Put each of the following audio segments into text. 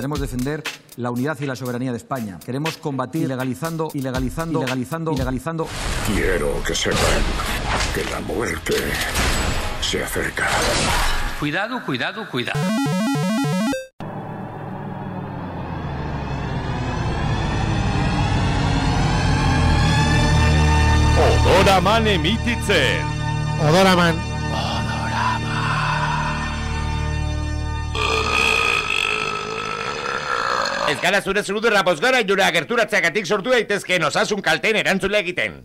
Queremos defender la unidad y la soberanía de España. Queremos combatir ilegalizando. Quiero que sepan que la muerte se acerca. Cuidado. Odoraman emititzen. Odoraman. Ez gara zure zurudurra pozgara jura gerturatzeagatik sortu daitezkeen osasun kalteen erantzule egiten.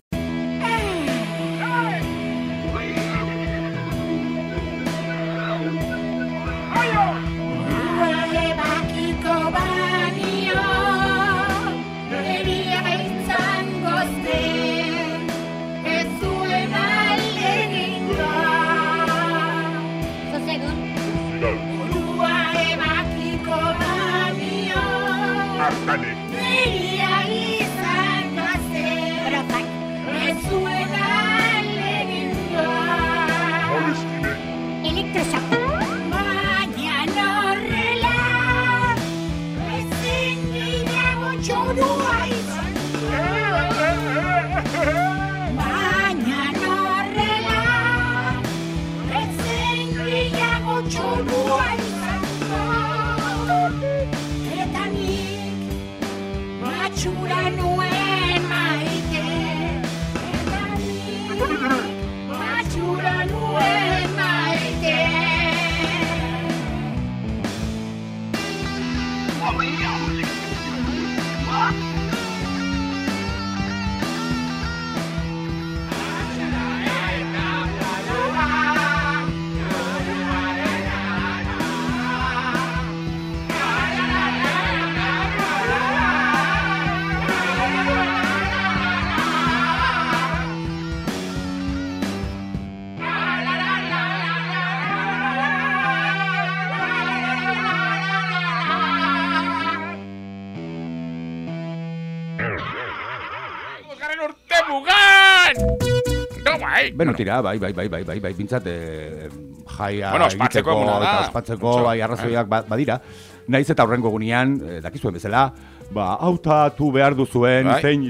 Beno, tira, bai, bintzat, jaia ospatzeko eta ospatzeko, bai, arrazoiak badira. Naiz eta horrengo gunean, dakizuen bezala, hautatu behar duzuen, zein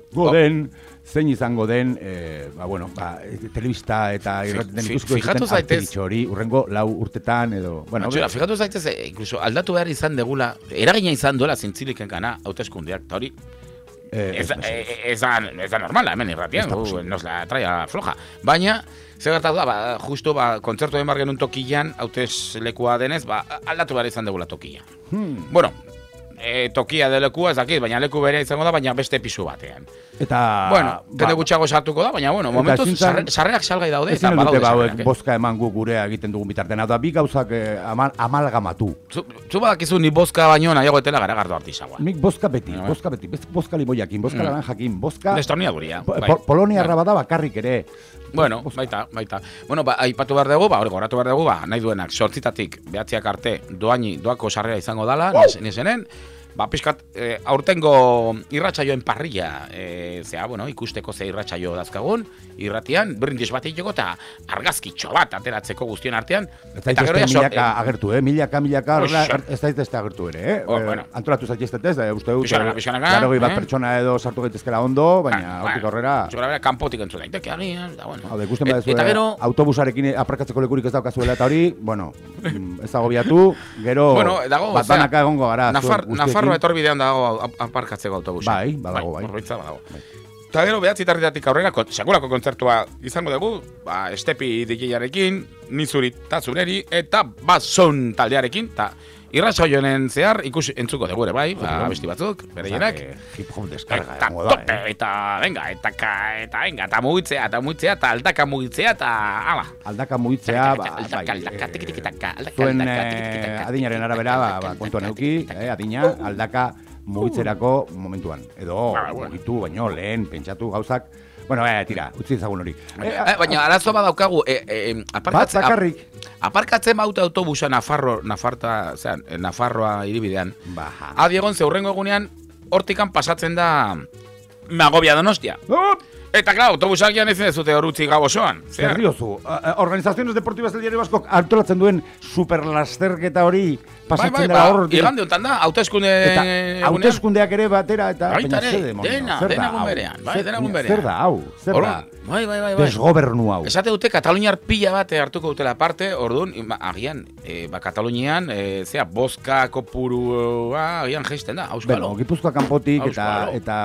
izango den, telebista eta irraten ikusko egiten aktivitxo hori, urrengo 4 urtetan edo... Fijatu zaitez, incluso aldatu behar izan degula, eragina izan duela zintziliken gana hauteskundeak, eta hori, ez da normala, hemen irratian, nos la traia floja. Baina, zer gertatu da, justo kontzertu den bargen un tokian, hauteslekua denez, aldatu behar izan degula tokia. Bueno, tokia de lekua ez dakit, baina leku berea izango da, baina beste pisu batean. Eta... Bueno, jende gutxiago sartuko da, baina, bueno, momentuz, sarrerak salgai daude, eta badaude sarrerak. Boska eman gu gurea egiten dugun bitartean, da bi gauzak amalgamatu. Zu badakizu ni boska baino nahiago etela garagardo artisagoa. Nik boska beti, boska limoiakin, boska laranjakin, boska... Destornia guria. Poloniarra bada bakarrik ere. Bueno, baita. Bueno, aipatu behar dugu, hori goratu behar dugu, nahi duenak, 8 9 arte doako sarrera izango dala, nesenen, pixkat, aurtengo irratsaioen parrilla, ikusteko ze irratsaio dazkagun, irratian, brindis bat egiteko eta argazkitxo bat ateratzeko guztion artean. Eta gero milaka agertu, milaka, ez da agertu ere, antolatu zaiteztetez, uste dut, garogei bat pertsona edo sartu gaitezkera ondo, baina hortik aurrera... Kanpotik entzun daiteke agian, da bueno. Ikusten badezue, autobusarekin aparkatzeko lekurik ez daukazuela eta hori, bueno, ez dago biatu, gero bat banaka egongo gara. Nafarroa etorbidean dago aparkatzeko autobusa. Badago. Eta gero 9:00 aurrera, sekulako kontzertua izango dugu, Estepi DJ-arekin, Nizuri eta Zuneri, eta Bazon taldearekin, eta irratsaioen zehar entzuko dugu ere bai, abesti batzuk, bereienak. Hip-hop deskarga. Eta mugitzea, eta aldaka mugitzea, eta ala. Aldaka mugitzea, zuen adinaren arabera, kontuan euki, adina, aldaka mugitzerako momentuan. Edo, mugitu, baino, lehen, pentsatu gauzak. Bueno, tira, utzi ezagun hori. Baina, arazo badaukagu, bakarrik. Aparkatzen baute autobusa Nafarroa hiribidean. Adiegon, ze hurrengo egunean, hortikan pasatzen da Magobia Donostia. Eta, claro, autobusak gian ezin ez dute horutzi gau osoan. Zer diozu, Organizaciones Deportivas del Diario Vasco antolatzen duen superlasterketa hori pasatzen dela hor. Igande honetan da, hauteskundeak ere batera eta... Baita ere, dena gumberean. Zer da, hau, zer da. Bai. Desgobernu hau. Esate dute Kataluniar pila bat hartuko dutela parte, orduan, agian, Katalunian, boska kopurua, agian geisten da, auskalo. Bueno, Gipuzkoa kanpotik eta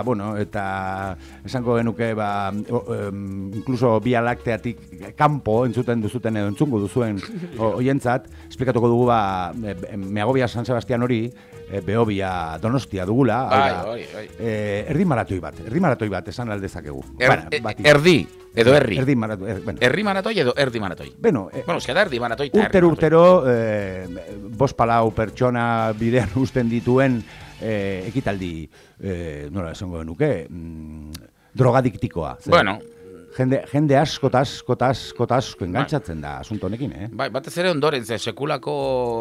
esango genuke, incluso Via Lácteatik kanpo entzuten duzuten edo entzungo duzuen oientzat, esplikatuko dugu Meagovia San Sebastian hori, Behobia Donostia dugula, erdi maratoi bat, esan aldezakegu. Erdi, edo herri. Erdi maratoi, Herri maratoi edo erdi maratoi. Bueno, da erdi maratoi eta herri maratoi. Urtero, 5 pertsona bidean uzten dituen ekitaldi, nola esango genuke, drogadiktikoa. Bueno, Jende asko engantzatzen da asunto honekin, Bai, batez ere ondoren, sekulako,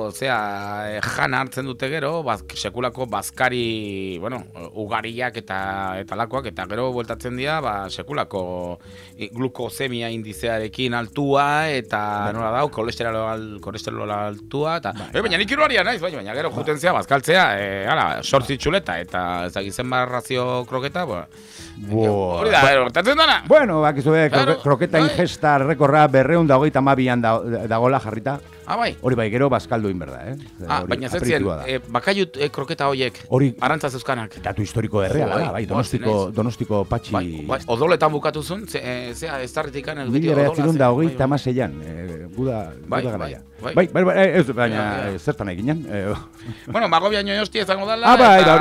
jana hartzen dute gero, sekulako bazkari, ugariak eta lakoak, eta gero bueltatzen dira, sekulako glukosemia indizearekin altua, eta nola dau, kolesterol altua, eta... Baina nik iruaria naiz, baina gero juten zea, bazkaltzea, 8 txuleta, eta ezagizen barrazio kroketa, hori da, hortatzen dana. Bueno, kroketa ingesta rekorra 222an dagola jarrita. Bai. Hori bai, gero bazkaldu inberda, baina zetzien, bakaiut kroketa horiek, arantza zeuzkanak. Datu historiko erreala, bai, Donostiko patxi... Odoletan bukatu zuen, zea ez tarritikan... 1926an, guda garaia. Baina zertan eginen. Bueno, Margovia Ñoñosti ezango dala...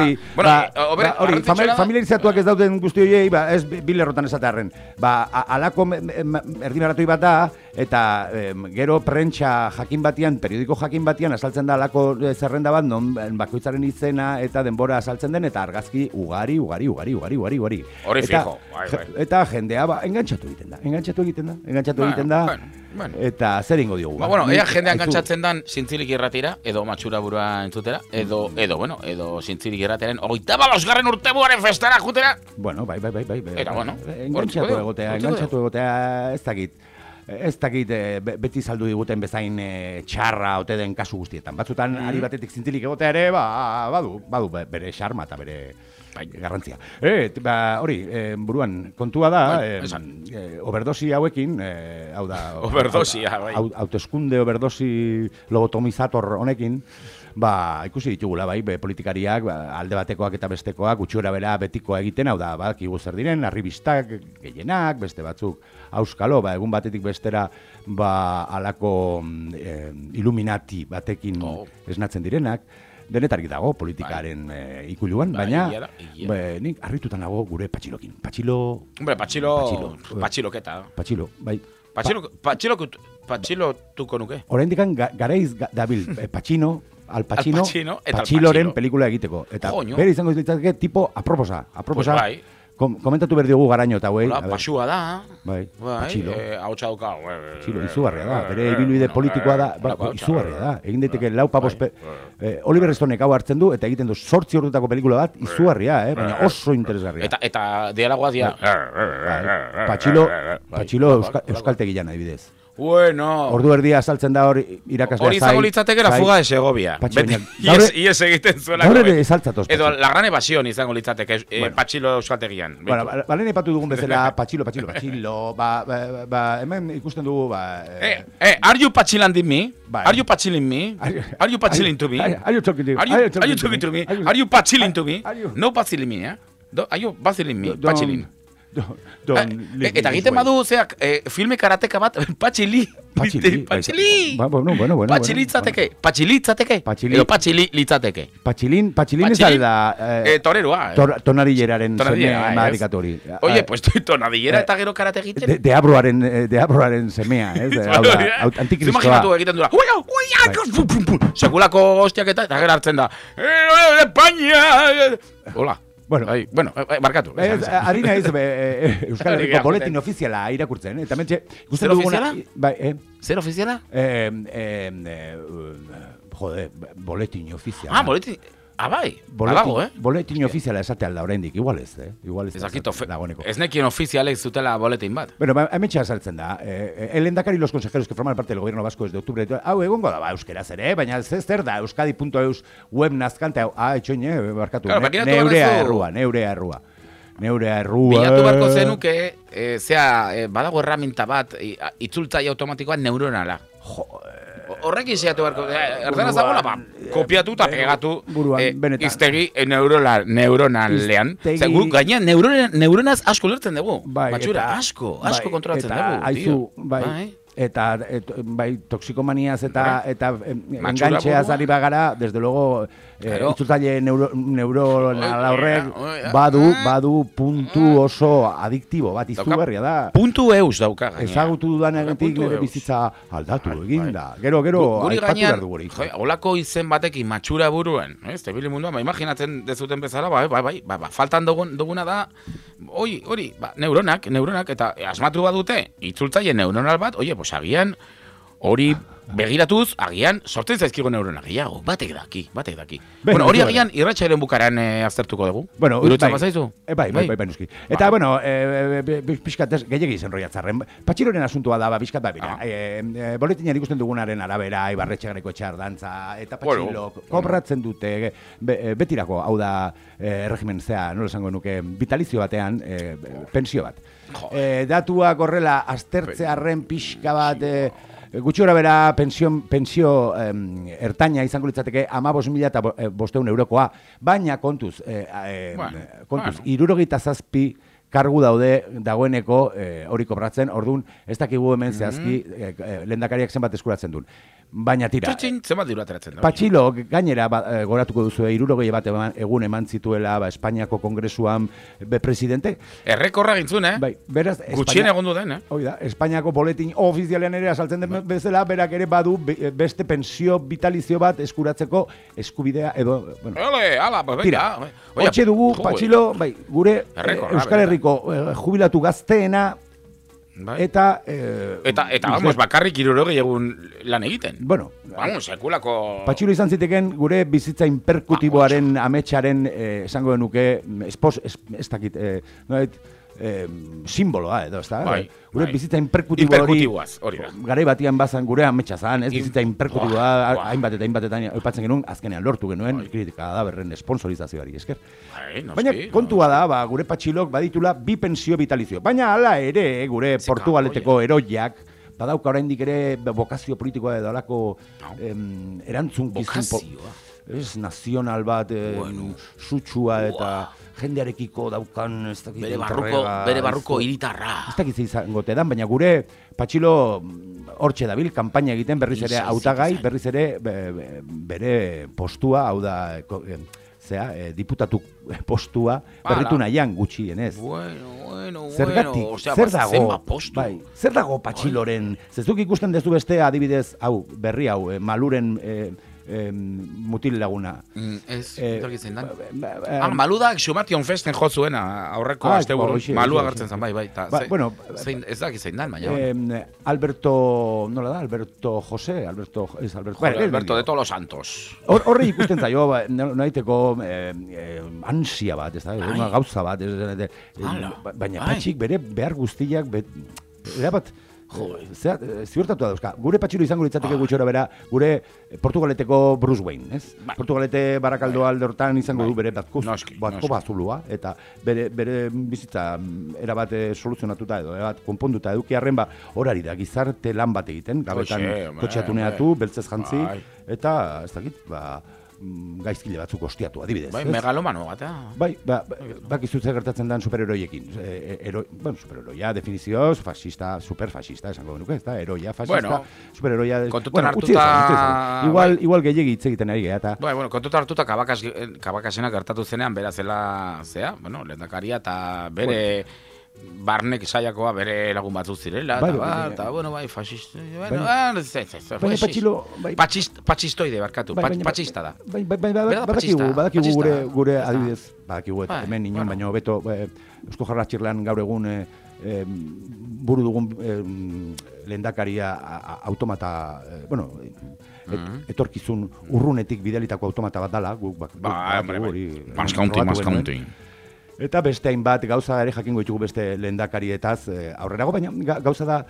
hori, familiarizatuak ez dauden guzti horiei, ez bilerrotan esatearren. Alako erdimaratoi bat da, eta gero prentsa jakin batian, periodiko jakin batian, azaltzen da alako zerrenda bat, non bakoitzaren izena eta denbora azaltzen den, eta argazki ugari. Hori fijo. Eta jendea engantzatu egiten da, eta zer ingo diogu. Ea jendea engantzatzen dan zintzilik irratira, edo matxura burua entzutera, edo zintzilik irrateren 25. urtebuaren festara jutera. Bueno, bai. Eta, engantzatu egotea, ez dakit beti saldu diguten bezain txarra ote den kasu guztietan. Batzutan, ari batetik zintzilik egotea ere, badu bere xarma eta bere garrantzia. Hori, buruan, kontua da, oberdosi hauekin, hau da... Oberdosia, bai. Hauteskunde oberdosi lobotomizator honekin, ikusi ditugula, politikariak, alde batekoak eta bestekoak, gutxura bera betikoa egiten, hau da, kigu zer diren, arribistak, gehienak, beste batzuk, auskalo, egun batetik bestera, alako Illuminati batekin esnatzen direnak, denetarik dago politikaren ikuluan, baina nik harritutan nago gure patxilokin. Patxiloketa. Patxilo, bai. Patxilotuko nuke. Oraindikan garaiz dabil Patxino, Al Pacino, Patxiloren pelikula egiteko. Eta bere izango ditzake tipo aproposa. Komentatu behar diogu garaino eta hauei. Pasua da. Bai, Patxilo. Hautsa duka. Patxilo, izugarria da. Bere ibilbide politikoa da. Izugarria da. Egin daiteke lau papos... Oliver Stonek hau hartzen du eta egiten du 8 urtetako pelikula bat. Izugarria, baina oso interesgarria. Eta dialagoa dia. Patxilo euskaltegian adibidez. Bueno. Ordu erdia saltzen da hori irakaslea hori izango litzatekera fuga de Segovia. Ies egiten zuela. Gaur ere esaltzatoz. Edo la gran evasión izango litzateke Patxilo euskaltegian. Bueno, balen epatu dugun bezala Patxilo. Hemen ikusten dugu, are you patxilanding me? Are you patxiling me? Are you patxiling to me? Are you talking to me? Are you talking to me? Are you patxiling to me? No patxiling me, Are you patxiling me? Patxiling. Eta egiten badu, filme karateka bat, patxili. Bueno. Patxilitzateke. Edo patxilitzateke. Patxilin ez da... Toreroa. Tonadilleraren semea madarikatu hori. Oye, pues tonadillera eta gero karate egiten. Deabroaren semea, antikristoa. Imaginatu egiten dura. Sekulako hostiak eta gero hartzen da. España! Hola. Bueno, markatu. Harina ez, Euskal Herriko boletin ofiziala irakurtzen. Eta mentxe... Zer ofiziala? Zer ofiziala? Boletin ofiziala. Boletin... Bai, badago, Boletin ofiziala esatea alda oraindik, igual ez, Igual ez. Dagoeneko. Ez nekien ofizialek zutela boletin bat. Bueno, hementxe azaltzen da. El lehendakari y los consejeros que forman parte del gobierno vasco desde octubre, hau egongo da, euskeraz ere, baina zer da, euskadi.eus web nazkante, etxoine, barkatu, neurea errua. Bilatu barko zenuke, badago erraminta bat, itzultzaile automatikoa neuronala. Horrekin zeatu barko, erderaz dagoela, kopiatu eta pegatu iztegi neuronalean. Guk gainean neuronaz asko lertzen dugu. Matxura, asko kontrolatzen dugu. Eta toxikomaniaz eta engantxeaz ari bagara, desde luego, itzultzaile neuronal horrek badu puntu oso adiktibo bat izugarria da. Puntu eus dauka gaina. Ezagutu dudan egetik nire bizitza aldatu egin da. Gero, aipatu behar du guri. Olako izen batekin matxura buruen, tebili munduan, imaginatzen dezuten bezala, faltan duguna da, hori, neuronak, eta asmatu badute, itzultzaile neuronal bat, agian, hori begiratuz, agian, sortzen zaizkigo neurona gehiago, batek daki. Bueno, hori agian, irratxaren bukaran aztertuko dugu. Bueno, irutzen bazaizu? Bai, nuski. Eta, bueno, pixkat gehiagi zen roiatzarren. Patxiloren asuntua da, pixkat, boletinan ikusten dugunaren arabera, Ibarretxegareko etxardantza, eta patxilok kobratzen dute, betirako, hau da, erregimen zea, nola esango nuke, vitalizio batean, pensio bat. Datuak horrela aztertzearren pixka bat gutxi gora bera pensio ertaina izango litzateke 15.500 eurokoa, baina kontuz 67 kargu dagoeneko hori kobratzen, orduan ez dakigu hemen zehazki lehendakariak zenbat eskuratzen duen. Baina tira, Patxilo gainera goratuko duzu 60 bat egun eman zituela Espainiako Kongresuan presidente. Errekorra gintzun, Gutxien egon duten, Oida, Espainiako boletin ofizialean ere asaltzen den bezala, berak ere badu beste pensio vitalizio bat eskuratzeko eskubidea edo, bueno. Tira, hotxe dugu, Patxilo, gure Euskal Herriko jubilatu gazteena, eta vamos, bakarrik 60 egun lan egiten. Bueno, vamos, sekulako... Patxilo izan ziteken gure bizitza imperkutiboaren ametsaren esango denuke, ez dakit, simboloa edo, ez da? Gure bizitza imperkutibo hori, garai batian bazan gure ametsa zan, ez bizitza imperkutiboa, hainbatetan oipatzen genuen, azkenean lortu genuen, kritika da berren sponsorizazioari esker. Baina kontua da, gure Patxilok baditula bi pensio vitalizio. Baina hala ere, gure Portugaleteko eroiak, badauka oraindik ere bokazio politikoa edo alako erantzun bokazioa. Ez nazional bat, sutsua eta jendearekiko daukan, ez dakit, bere barruko hiritarra. Ez dakit izango te dan, baina gure Patxilo hortxe dabil, kanpaina egiten berriz ere hautagai, berriz ere bere postua, hau da, diputatu postua, berritu nahian gutxienez. Zergatik, zer dago Patxiloren, zezuk ikusten dezu beste adibidez, berri hau, Maluren mutil laguna. Ez zein dan. Maludak Xumation Festen jo zuen aurreko asteburu. Malu agertzen zen, bai. Ez dakit zein dan, baina. Alberto, nola da? Alberto José? Alberto de todos los santos. Horri ikusten zaio, naiteko ansia bat, ez da? Gauza bat. Baina Patxik bere behar guztiak, erabat, ziurtatu da dauzka. Gure Patxilo izango litzateke gutxora bera, gure Portugaleteko Bruce Wayne, ez? Portugalete Barakaldo alde hortan izango du bere batko bazulua, eta bere bizitza erabat soluzionatuta edo, konponduta edukiarren horari da, gizarte lan bat egiten, gabetan kotxeatuneatu, beltzez jantzi, eta ez dakit, gaizkile batzuk ostiatu, adibidez. Megalomano bat, bakizu zer gertatzen den superheroiekin. Superheroia definizioz, fascista, superfascista, esango genuke, ez da, heroia, fascista, superheroia... Kontutan hartuta... Igual gehiagi hitz egiten ari geha, eta... Kontutan hartuta kabakasena gertatu zenean, bera zela, lehendakaria, eta bere... Barnek saiakoa bere lagun batzuk zirela, fascista... Patxistoide, barkatu, patxista da. Badakigu gure adibidez, badakigu hemen inon, baina beto Eusko Jarratxirlan gaur egun buru dugun lehendakaria automata, etorkizun urrunetik bidalitako automata bat dala, guk Maskaunti. Eta beste hainbat gauza ere jakingo ditugu beste lehendakarietaz aurrerago, baina gauza da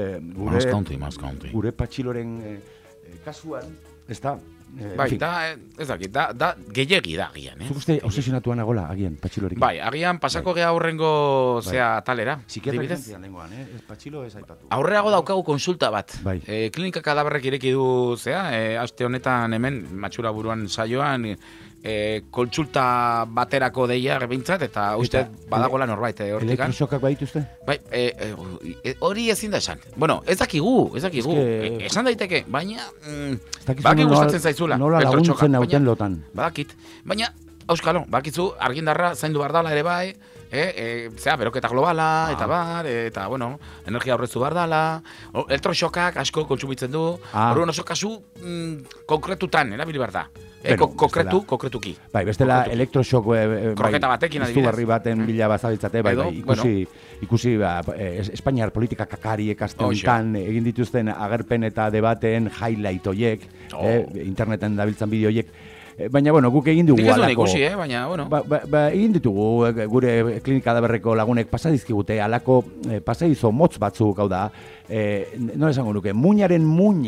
gure Patxiloren kasuan, ez da... Bai, ez dakit, da gehiegi da agian, Zuk uste obsesionatuan agola, agian, Patxilorekin? Bai, agian pasako geha aurrengo zea talera. Psikiatra izan lengoan, Patxilo ez aipatu. Aurreago daukagu konsulta bat. Bai. Klinika Kadaberrek ireki du zea, aste honetan hemen, Matxura buruan saioan, kontsulta baterako deia behintzat, eta uste badagoela norbait hortikan. Elektrosokak badituzte? Bai, hori ezin da esan. Bueno, ez dakigu. Esan daiteke, baina baki gustatzen zaizula. Nola laguntzen nauten lotan. Badakit. Baina, auskalo, bakizu argindarra zaindu bardala ere bai, zera, beroketa globala, eta bar, eta, bueno, energia horrezu bardala, elektroxokak asko kontsumitzen du, horren oso kasu konkretutan, erabili barda. Konkretuki. Bai, bestela elektroxok kroketa batekin adibidez. Izugarri baten bila bazabiltzate, ikusi Espainiar politika kakariek asteuntan egin dituzten agerpen eta debateen highlight hoiek, interneten dabiltzan bideo hoiek. Baina, bueno, guk egin dugu alako... ikusi, baina, bueno. Egin ditugu, gure Klinika Kadaberreko lagunek pasadizkigute, alako pasadizo motz batzuk, hau da, nola esango nuke, muñaren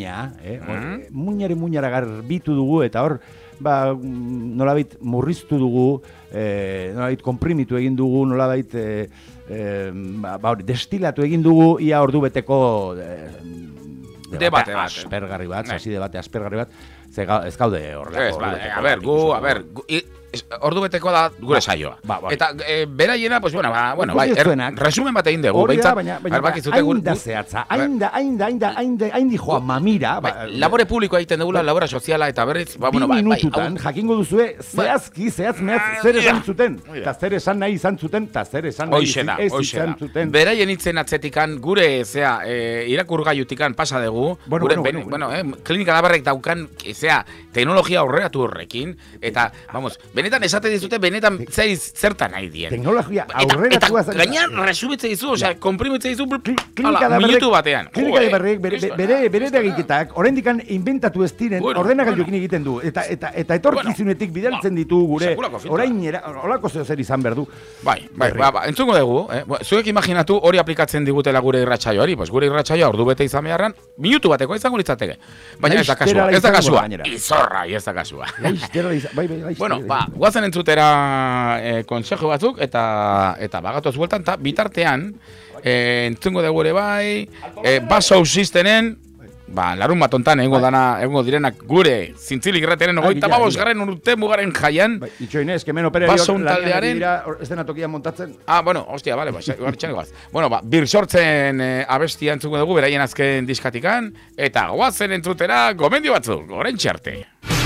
muñara garbitu dugu, eta hor, nolabait murriztu dugu, nolabait konprimitu egin dugu, nolabait destilatu egin dugu, ia ordu beteko debate bat. Aspergarri bat, sasi debate aspergarri bat, ez gaude horrelako. Ordu beteko da gure saioa. Eta beraiena, pues bueno, bai, resumen bat egin dugu. Baina, hain da zehatza, hain di joan mamira. Labore publikoa egiten dugula, labora soziala, eta berriz, bi minututan, jakingo duzue, zehaz zer esan zuten, eta zer esan nahi izan zuten, eta zer esan nahi ez izan zuten. Beraien itzen atzetikan, gure, irakurgaiutikan pasa dugu, Klinika Kadaberrek daukan, teknologia aurreratu horrekin, eta, vamos, benetan esate dizute, benetan zertan nahi dien. Teknologia aurreratua zen. Eta gainan resumitze dizu, komprimitze dizu, minutu batean. Klinika Kadaberrek bere egitetak, oraindikan inventatu ez diren, ordenagailuekin egiten du. Eta etorkizunetik bidaltzen ditu gure, orainera, olako zer izan behar du. Bai, entzungo dugu, zuek imaginatu hori aplikatzen digutela gure irratsaioari, pues gure irratsaioa ordu bete izan beharran, minutu bateko izango litzateke. Baina ez da kasua. Izorra, ez da kasua. Bueno, guazen entzutera konsejo batzuk, eta bagatoz bueltan, eta bitartean, entzungo dugu ere bai, Basou Systenen, larun bat ontan egongo direnak gure zintzilik irrateren 25. urte mugaren jaian. Itxoinez, kemeno pereriok lanean dira eszenatokian montatzen. Bueno, hostia, bale, garritxanegoaz. Bueno, birsortzen abestia entzuko dugu, beraien azken diskatikan, eta guazen entzutera gomendio batzuk, goren txarte.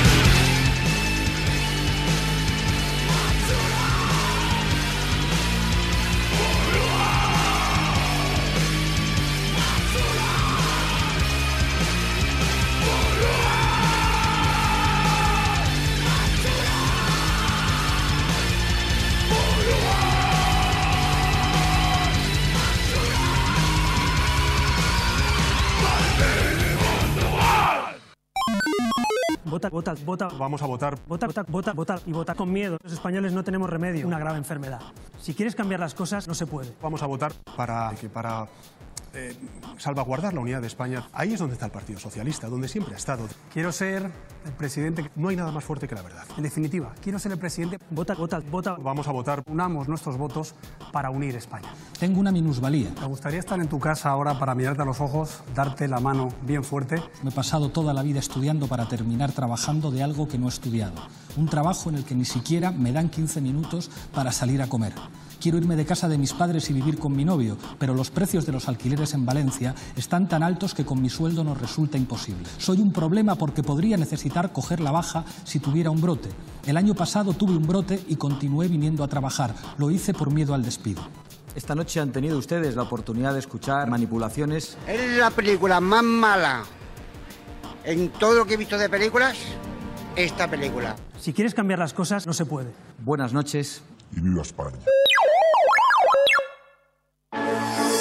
Vota. Vamos a votar. Vota y vota con miedo. Los españoles no tenemos remedio. Una grave enfermedad. Si quieres cambiar las cosas, no se puede. Vamos a votar para salvaguardar la unidad de España. Ahí es donde está el Partido Socialista, donde siempre ha estado. Quiero ser el presidente. No hay nada más fuerte que la verdad. En definitiva, quiero ser el presidente. Vota. Vamos a votar. Unamos nuestros votos para unir España. Tengo una minusvalía. Me gustaría estar en tu casa ahora para mirarte a los ojos, darte la mano bien fuerte. Me he pasado toda la vida estudiando para terminar trabajando de algo que no he estudiado. Un trabajo en el que ni siquiera me dan 15 minutos para salir a comer. Quiero irme de casa de mis padres y vivir con mi novio, pero los precios de los alquileres en Valencia están tan altos que con mi sueldo nos resulta imposible. Soy un problema porque podría necesitar coger la baja si tuviera un brote. El año pasado tuve un brote y continué viniendo a trabajar. Lo hice por miedo al despido. Esta noche han tenido ustedes la oportunidad de escuchar manipulaciones. Es la película más mala en todo lo que he visto de películas, esta película. Si quieres cambiar las cosas, no se puede. Buenas noches. Y viva España.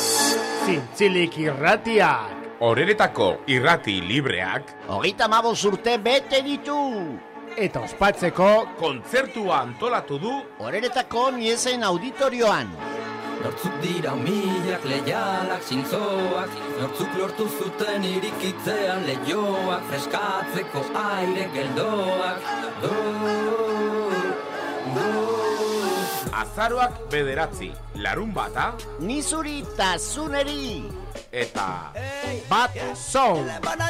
Zintzilik irratiak. Horeretako irrati libreak 35 urte bete ditu. Eta ospatzeko kontzertua antolatu du Horeretako Niesen auditorioan. Nortzuk dira milak leialak zintzoak, nortzuk lortu zuten irikitzean leioak, freskatzeko aire geldoak, Azaroak 9, larun bata, Nizuri eta zuneri. eta Bat Zon.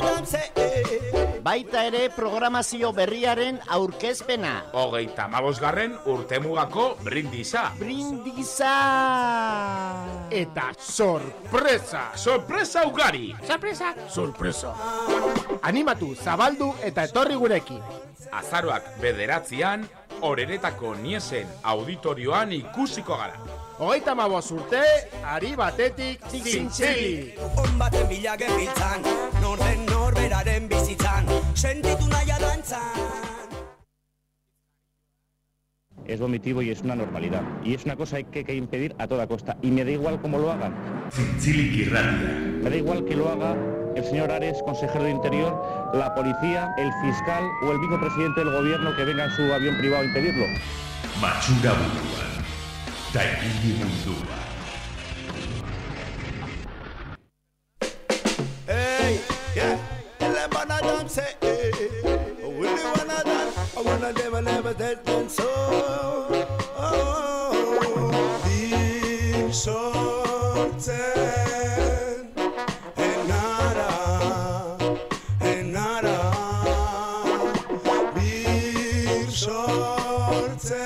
Baita ere programazio berriaren aurkezpena. 35. urtemugako brindisa. Brindisa. Eta sorpresa. Sorpresa ugari. Sorpresa. Animatu, zabaldu eta etorri gurekin. Azaroak 9, Horeretako Niesen auditorioan ikusiko gara. 35 urte, ari batetik zintzilik. Baten bila genbiltzan, norden norberaren bizitzan, sentitu nahi adantzan. Es vomitivo y es una normalidad. Y es una cosa que hay que impedir a toda costa. Y me da igual cómo lo hagan. Zintzilik irratia. Me da igual que lo haga el señor Ares, consejero de Interior, la policía, el fiscal o el mismo presidente del gobierno que venga en su avión privado a impedirlo. Matxura buruan. Ta egin mundua. Hey, yeah, le wanna dance, hey, we wanna dance, I wanna never dance, so, die Sorten, enara, wir Sorten,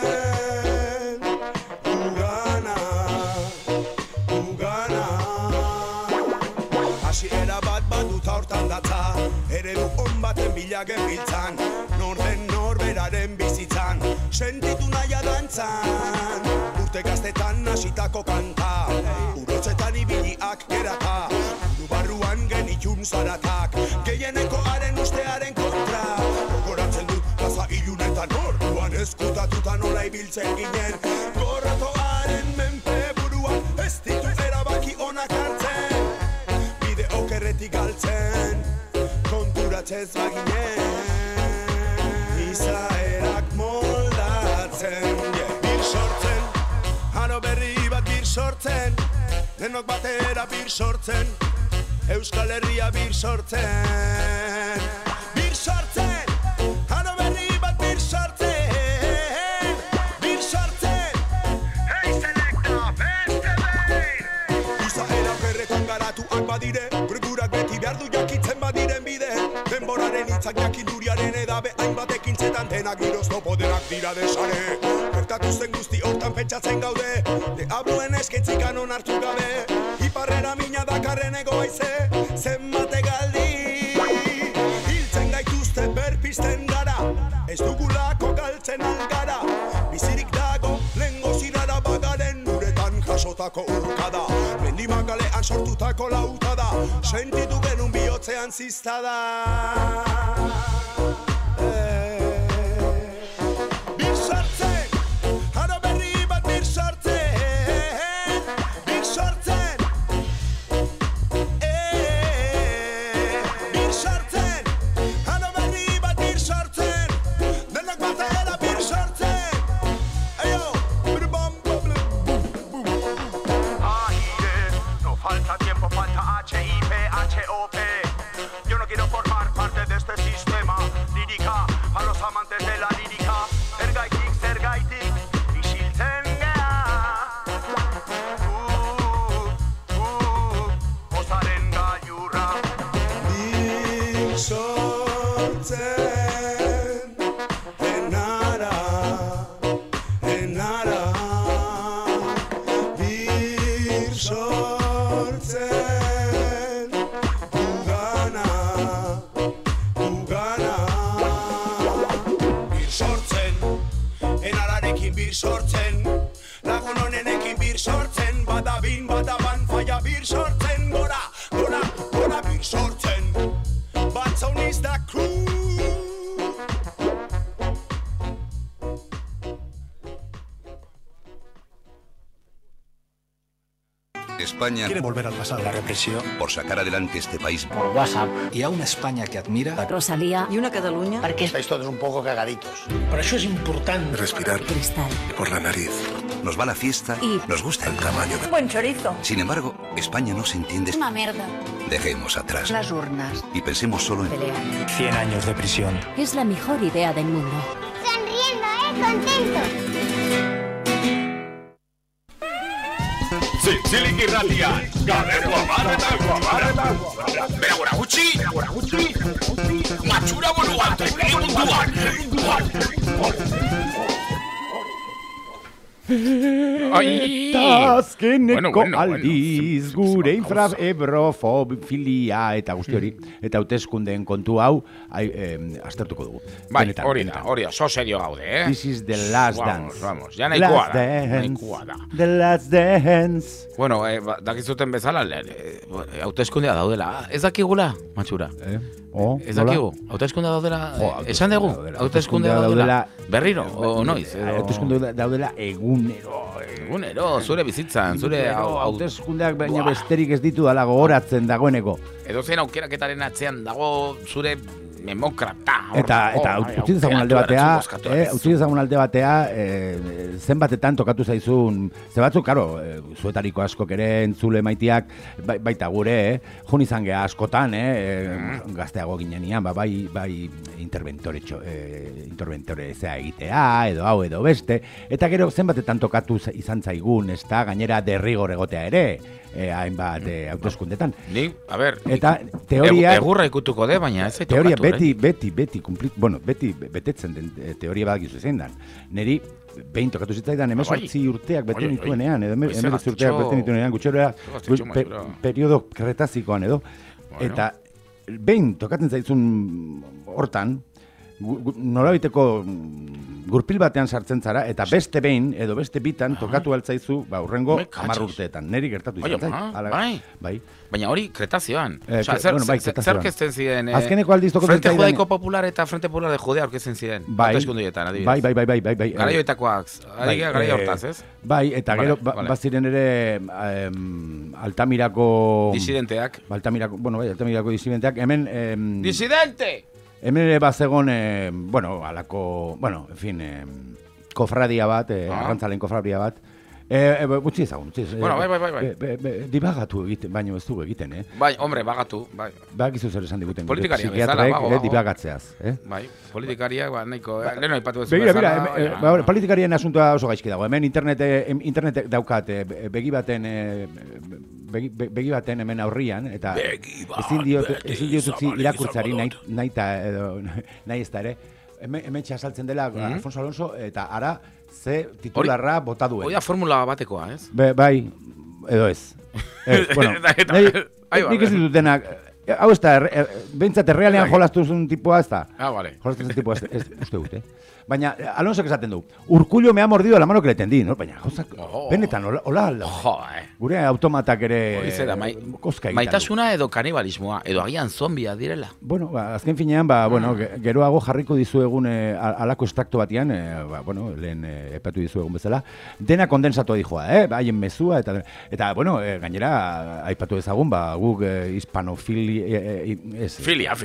Hasiera bat baduta hortan datza, eredu on baten bila genbiltzan, norden norberaren bizitzan, sentitu nahi adantzan, urte gaztetan hasitako kanta, urotzetan ibiliak gerata, buru barruan genitun zaratak, gehieneko haren ustearen kontra, gogoratzen dut plaza ilunetan orduan eskutatuta nola ibiltzen ginen, gorratoaren menpe buruan ez ditu erabaki onak hartzen, okerretik galtzen, konturatzez baginen, izaerak moldatzen, bir sortzen, haro berri bat bir sortzen, denok batera bir sortzen, Euskal Herria bir sortzen, haro berri bat bir sortzen, hey selekta, beste behin, izaera okerretan garatuak badire, beti behar du jakitzen badiren bide, denboraren hitzak jakinduriaren edabe, hainbat ekintzetan denak giroz topodenak dira desare. Gertatu zen guzti hortan pentsatzen gaude, deabluen eskentzikan onartu gabe, iparrera mina dakarren egoaize, zenbate galdi. Hiltzen gaituzte berpisten gara, ez dugulako galtzen algara, bizirik dago lengo zirara bagaren uretan jasotako urkada, mendimagalean sortutako lautada, sentitu genuen bihotzean ziztada. Bir sortzen, haro berri bat bir sortzen, bir sortzen, bir sortzen, haro berri bat bir sortzen, denok batera bir sortzen, eyo, bir bom bom bom. No falta tiempo, falta HIP, HOP. Yo no quiero formar parte de este sistema. Lírica a los amantes de la lírica. Zergaitik, isiltzen gea. Pozaren gailurra. Bir sortzen, enara. Bir sortzen. Bir sortzen, lagun honenekin bir sortzen, badabin, badaban, falla bir sortzen, gora, bir sortzen, Bat Zone is the crew. España quiere volver al pasado. la represión por sacar adelante este país. Por WhatsApp. Y a una España que admira. Rosalía. I una Catalunya. Perquè estáis todos un poco cagaditos. Por eso es importante respirar Cristal. por la nariz. Nos va la fiesta, Y nos gusta El tamaño de... buen chorizo. Sin embargo, España no se entiende. Una merda. Dejemos atrás Las urnas. y pensemos solo en... Pelean. 100 años de prisión. Es la mejor idea del mundo. Sonriendo, contentos. Zintzilik irratian, gabeko amaretan. Bera gora gutxi, matxura boluan, tripili munduan. Eta azkeneko aldiz gure infraebrofobilia eta guzti hori, eta hauteskundeen kontu hau aztertuko dugu. Bai, hori da, so serio gaude, eh? This is the last dance. Vamos, ja nahikoa da. The last dance. Bueno, dakizuten bezala, hauteskundea daudela. Ez dakigula, matxura? Ez dakigu, hauteskundea daudela, esan dugu, hauteskundea daudela berriro, o noiz? Hauteskundea daudela Egunero, zure bizitzan, zure... Hauteskundeak baina besterik ez ditu dala gogoratzen dagoeneko. Edo zen aukeraketaren atzean dago zure demokrata. Eta utzi dezagun alde batea, zenbatetan tokatu zaizun, ze batzuk, karo, zuetariko askok ere entzule maitiak, baita gure, jun izan geha askotan, gazteago ginenian, bai interventore zea egitea, edo hau edo beste, eta gero zenbatetan tokatu izan zaigun, ez da, gainera derrigor egotea ere, hainbat hauteskundetan. A ber, teoria... Egurra ikutuko de, baina ez zaitu teoria beti betetzen den teoria badakizu zein dan. Neri, behin tokatu zitzaidan, 18 urteak bete nituenean, edo 18 urteak bete nituenean, gutxera, periodo kretazikoan edo, eta behin tokatzen zaizun hortan, norabiteko gurpil batean sartzen zara, eta beste behin, edo beste bitan, tokatu altzaizu, urrengo 10 urteetan. Neri gertatu izan zait. Bai. Baina hori kretazioan. Zer orkesten ziren? Azkeneko aldiz tokatu Frente Judaiko Popular eta Frente Popular de Judea orkesten ziren. Hauteskundietan, adibidez. Bai. Garaioetakoak, garaio hortaz, ez? Bai, eta gero baziren ere Altamirako... Disidenteak. Altamirako disidenteak. Hemen... Disidente! Hemen ere bazegon, kofradia bat, arrantzalen kofradia bat. Utsi ezagun. Bueno, bai. Dibagatu egiten, baino ez dugu egiten, Bai, hombre, bagatu, bai. Bakizu zer esan diguten. Politikaria bezala, bago. Dibagatzeaz, Bai, politikariak, nahiko, leheno ipatu ez bezala. Politikarien asuntoa oso gaizki dago. Hemen internet daukat, begi baten hemen aurrian, eta ezin diotutzi irakurtzari nahi ez da ere. Hemen txasaltzen dela Alfonso Alonso, eta ara ze titularra bota duen. Oia formula batekoa, ez? Bai, edo ez. Nik ez ditutenak, hau ez da, behintzat errealean jolastuzun tipua ez da. Vale. Jolastuzun tipua ez uste dute. Baina Alonso esaten du, Urkullo me ha mordido la mano que le tendí, no? Baina, benetan, hola, gure automatak ere koska egiten. Maitasuna edo kanibalismoa, edo agian zombia direla. Bueno, azken finean, geroago jarriko dizuegun alako estrakto batian, lehen epatu dizuegun bezala, dena kondensatu dijoa, haien mezua, eta gainera, aipatu ezagun, guk hispanofilia,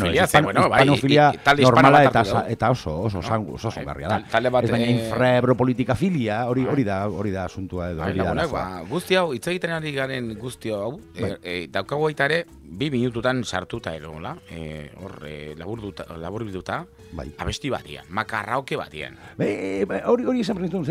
normala eta oso garria da. Ez baina infraebropolitikafilia, hori da asuntua edo. Guzti hau, hitz egiten ari garen guzti hau, daukagu baita ere, 2 minututan sartuta edo, labur bilduta, abesti batian, makarraoke batian. Hori esan prentun,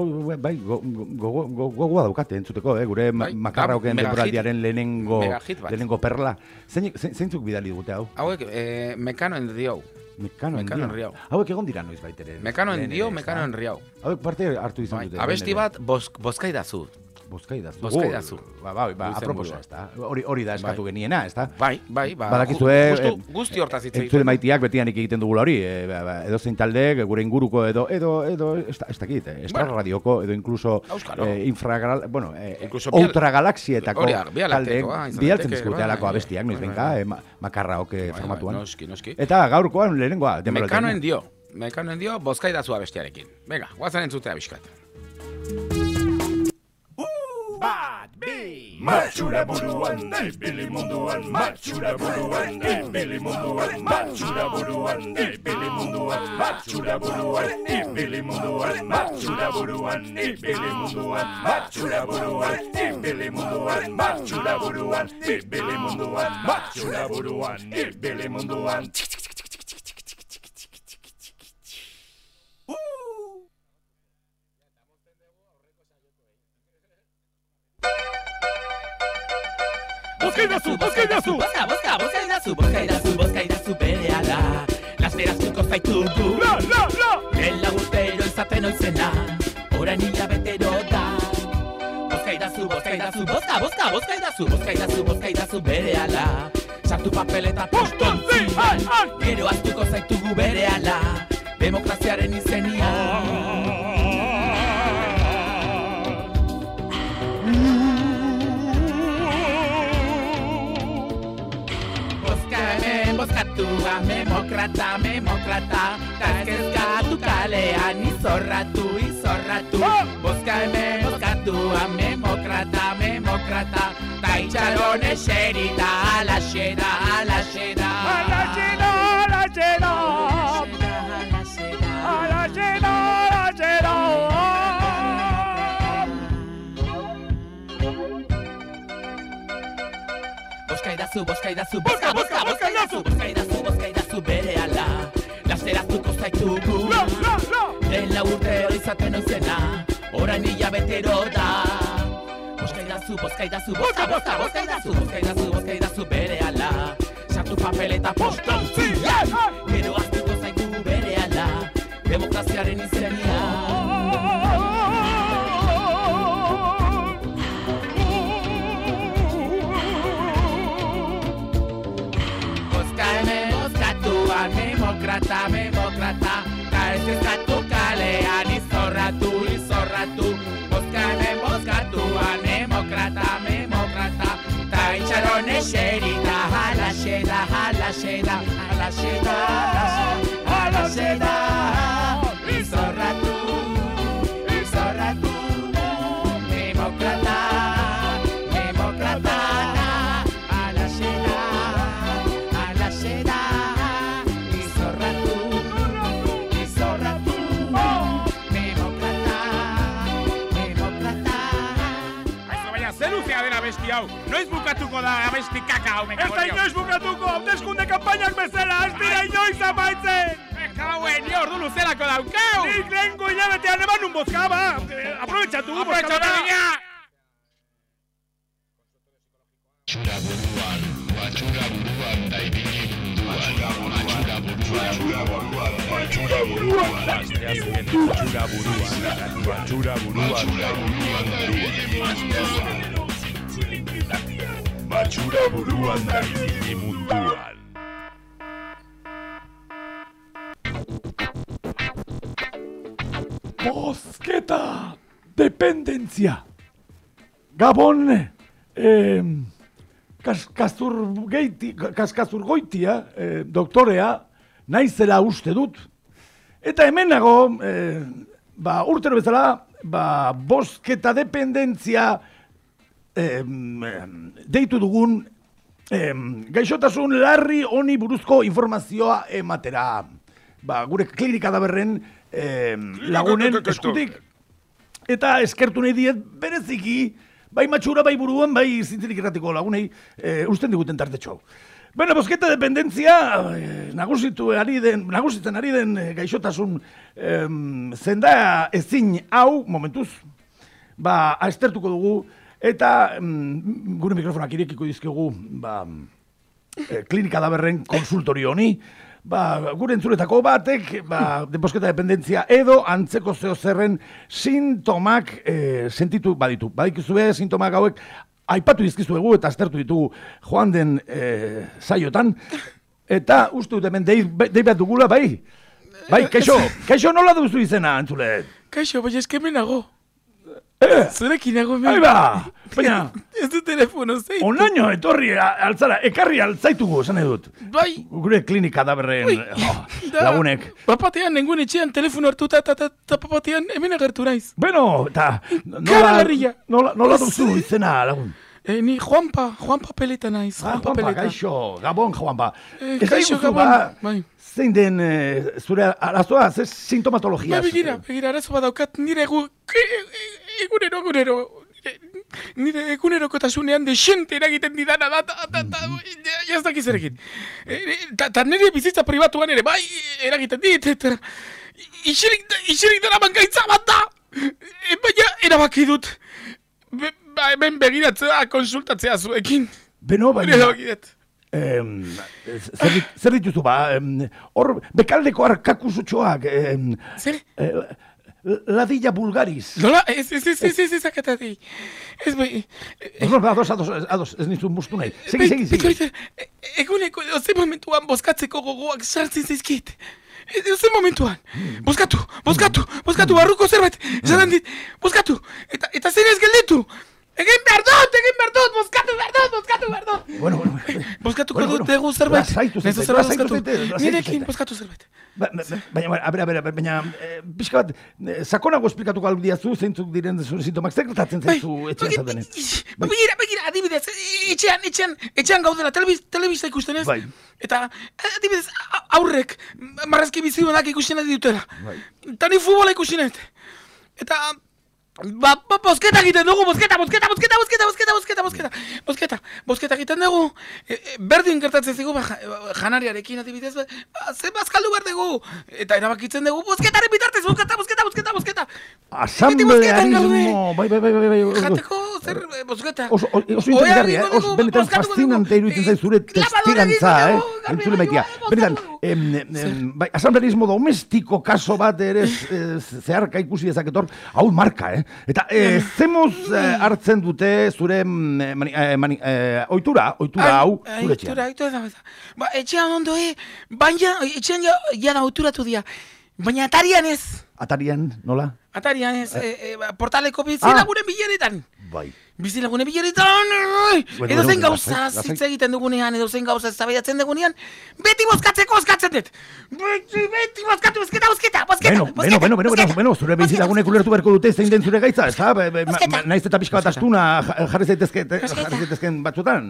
gogoa daukate entzuteko, gure makarraokeen temporaldiaren lehenengo perla. Zeintzuk bidali dugute hau? Hauek, Mekano en Dio. Mekano en Riau. Hauek egon dira noiz baitere. Mekano en Dio, Mekano en Riau. Hauek parte hartu izan dute. Abesti bat, bozkaidazu. Bozkaidazu. Aproposa, ez da. Hori da eskatu geniena, ez da. Bai. Badakizue... Guzti hortaz hitz egiten. Entzule maitiak betianik egiten dugula hori. Edo zein talde, gure inguruko edo ez dakit. Estar radioko, edo incluso ultragalaxietako taldeek bialtzen dizkute alako abestiak, noiz benka, makarraoke formatuan. Noski. Eta gaurkoan lehenengoa. Mekano en Dio, bozkaidazu abestiarekin. Venga, guazan entzutea bizkat. matxura buruan, ibili munduan, matxura buruan, ibili munduan, matxura buruan, ibili munduan, matxura buruan, ibili munduan, matxura buruan, ibili munduan, matxura buruan, ibili munduan, matxura buruan, ibili munduan, matxura buruan, ibili munduan. Bozkaidazu berehala Lasteraztuko zaitugu Dela urtero izaten oizena Orain hilabetero da Bozkaidazu berehala Sartu papeleta postontzian Gero aztuko zaitugu berehala Demokraziaren izenian Bozkatua, memokrata Ta ezkezkatu kalean izorratu Bozka hemen bozkatua, memokrata Ta itxaron eserita, alaxe da Bozkaidazu berehala Lasteraztuko zaitugu Dela urtero izaten oizena Orain hilabetero da Bozkaidazu berehala Sartu papeleta postontzian Gero aztuko zaitugu berehala Demokraziaren izenian Memokrata Ta ezkezkatu kalean izorratu Bozka hemen bozkatua, memokrata Ta itxaron eserita, alaxe da Izorratu Memokrata abesti hau. Noiz bukatuko da abesti kaka hau, mekago dio? Ez da inoiz bukatuko, hauteskunde kanpainak bezala, ez dira inoiz amaitzen! Mekauen, ni ordu luzerako daukau! Nik lehenko hilabetean eman un bozka, ba! Aprobetxatu, bozka da! Matxura buruan, da ibili munduan. Bozketa dependentzia. Gabon, Kaskazurgoitia, doktorea, naizela uste dut. Eta hemen nago, urtero bezala, bozketa dependentzia deitu dugun gaixotasun larri honi buruzko informazioa ematera. Gure klinika da berren lagunen eskutik. Eta eskertu nahi diet bereziki, bai matxura, bai buruan, bai zintzilik erratiko lagunei usten diguten tartetxo hau. Bueno, bozketa dependentzia nagusitzen ari den gaixotasun zenda ezin hau, momentuz, aztertuko dugu, eta gure mikrofonak irekiko dizkigu klinika da berren konsultorio honi, gure entzuletako batek, bozketa dependentzia edo antzeko zerren sintomak sentitu baditu. Badikizue sintomak hauek aipatu dizkizuegu eta aztertu ditugu joan den saiotan. Eta uste dut hemen dei bat dugula, bai? Bai, kaixo nola duzu izena, entzule? Kaixo, bai eskemenago. Zurekin nago hemen. Baina, ez du telefono zeitu. Onaino etorri altzara, ekarri altzaitugu, esan edut. Bai. Gure klinika da berren lagunek. Papatean, nengoen etxean telefono hartuta eta papatean hemen agertu naiz. Bueno, eta nola duzu izena lagun? Ni Juanpa Peleta naiz. Juanpa, gaixo, Gabon, Juanpa. Gaixo, Gabon. Zein den zure arazoa, ze sintomatologia? Begira, arazo badaukat nire egunerokotasunean desente eragiten didana da, jazdak izarekin. Ta nire bizitza pribatuan ere, bai, eragiten dit, eta isirik dara bankaitza bat da. Baina, erabaki dut, hemen begiratzea, konsultatzea zuekin. Beno, baina... Zer dituzu hor bekaldeko arkakusutxoak... Zer? Ladilla vulgaris. Nola? Ez, akatati. Ez bai... Ados, ez nizun bustu nahi. Segi. Eguneko, ze momentuan bozkatzeko gogoak sartzen zaizkit. Ze momentuan. Bozkatu, barruko zerbait. Zaten dit, bozkatu. Eta zen ez gelditu. Egin behar dut, bozkatu behar dut. Bueno. Bozkatuko dut egu zerbait. Lasaitu. Nirekin bozkatu zerbait. Baina, pixka bat, sakonago esplikatuko albidiazu, zeintzuk diren zure sintomak, zekretatzen zaizu etxean zaudenen. Begira, adibidez, etxean gaudela, telebista ikusten ez? Eta, adibidez, aurrek, marrazki bizidunak ikusten ditutela. Eta ni futbola ikusten. Eta... Bozketa egiten dugu, bozketa egiten dugu. Berdin gertatzen zigu, janariarekin adibidez, zen bazkaldu behar dugu. Eta erabakitzen dugu, bozketaren bitartez, bozketa. Asamblearismo, bai. Jateko, zer, bozketa. Oso interesgarri, benetan fascinante iruditzen zaiz zure testigantza, entzule maitia. Benetan, asamblearismo domestiko kaso bat ere zeharka ikusi dezaketor, hau marka, Eta zemoz hartzen dute zure ohitura hau zure etxean? Ohitura. Etxean ondo, baina etxean jada ohituratu dira. Baina atarian ez. Atarian, nola? Atarian ez, portaleko bizilagunen bileretan. Bai. Bizilagunen bileretan, edo zen gauza zitz egiten dugunean, edo zen gauza eztabaidatzen dugunean, beti bozkatzeko eskatzen dut. Beti bozkatu, bozketa. Beno, zure bizilagunek ulertu beharko dute zein den zure gaitza, ez da? Naiz eta pixka bat astuna jarri zaitezken batzutan.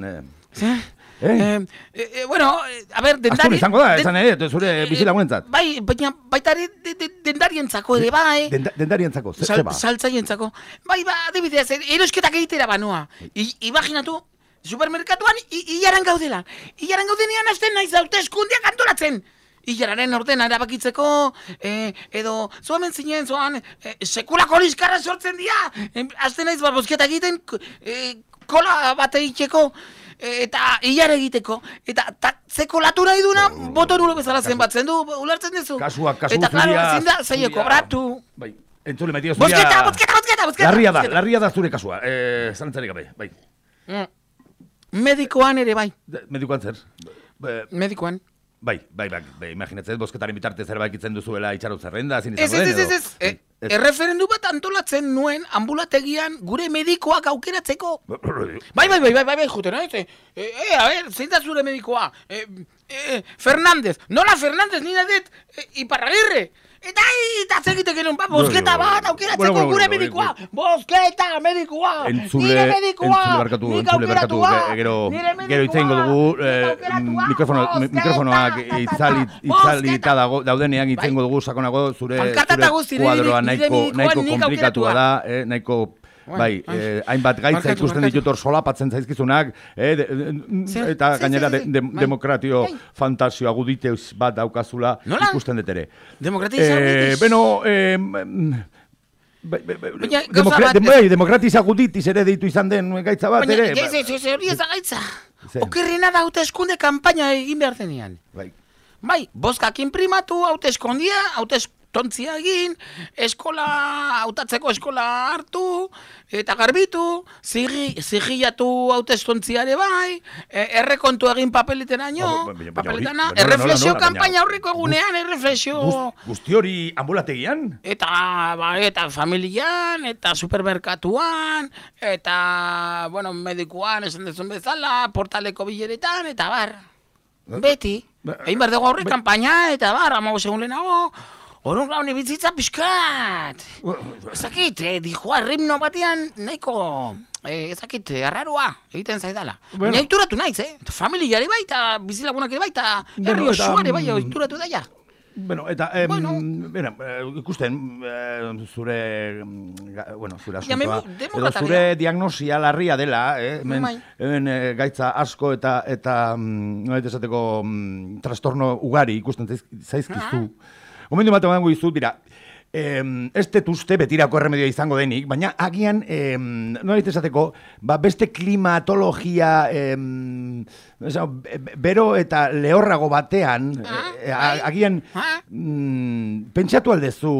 Bueno, a ver, dendari... Astun izango da, esan zure bizilagunentzat. Bai, baina baitari dendarientzako ere, bai. Dendarientzako, zer ba? Saltzaientzako. Bai, adibidez, erosketak egitera banoa. Imaginatu, supermerkatuan iaran gaudela. Iaran gaudenean hasten naiz hauteskundeak antolatzen. Ilararen ordena erabakitzeko, edo zoamen zinen, sekulako liskarra sortzen dira. Hasten naiz bozketa egiten, kola bat egiteko. Eta ilar egiteko, eta zeko latu nahi duna, boto nulo bezala zenbatzen du, ulertzen duzu? Kasuak, eta klaro, ezin da, zailo kobratu. Bai, entzule maitio zuria... Bozketa! Larria da zure kasua, zantzarik gabe, bai. Medikoan ere, bai. Medikoan zer? Medikoan. Bai, imaginatzen, bozketaren bitartez zerbakitzen duzuela itxarot zerrenda, ezin izango den, Ez. Erreferendu bat antolatzen nuen ambulategian gure medikoak aukeratzeko. Bai, jutera, a ver, zein da zure medikoa? Fernandez. Nola Fernandez, nina dit, Iparragirre. Eta zegite genuen, bozketa bat aukeratzeko gure medikoa. Bozketa, medikoa. Nire medikoa. Entzule barkatu, gero itzengo dugu, mikrofonoak itzalita daudenean itzengo dugu sakonago zure kuadroa nahiko komplikatua da, nahiko... Bai, hainbat gaitza ikusten ditut hor solapatzen zaizkizunak, eta gainera demokratio fantazio aguditeuz bat daukazula ikusten dut ere. Demokratizia aguditis? Beno, demokratizia aguditis ere deitu izan den gaitza bat ere. Hori ez da gaitza. Okerrena da hauteskunde kanpaina egin behar denean. Bai, bozkak inprimatu, tontzia egin, hautatzeko eskola hartu, eta garbitu, zigilatu hautestontziare bai, errekontu egin papeleteraino, erreflexio kanpaina aurreko egunean, erreflexio... Guzti hori ambulategian? Eta familian, eta supermerkatuan, eta, medikuan, esan dezun bezala, portaleko bileretan, eta bar. Beti, egin behar dugu aurre kanpaina, eta bar, amago segun lehenago, Orduan gauni bizitza pixkat. Ezakit, dijoa ritmo batean nahiko, ezakit, arraroa egiten zaidala. Baina ituratu naiz, familiari bai, eta bizilagunak ere bai, eta herri osoare bai, ituratu daia. Bueno, eta, ikusten, zure asuntoa, edo zure diagnosia larria dela, hemen gaitza asko eta esateko trastorno ugari ikusten zaizkizu. Gomendu bat emango izu, dira, ez dut uste betirako erremedioa izango denik, baina agian, nolait esateko, beste klimatologia, bero eta lehorrago batean, agian, pentsatu aldezu,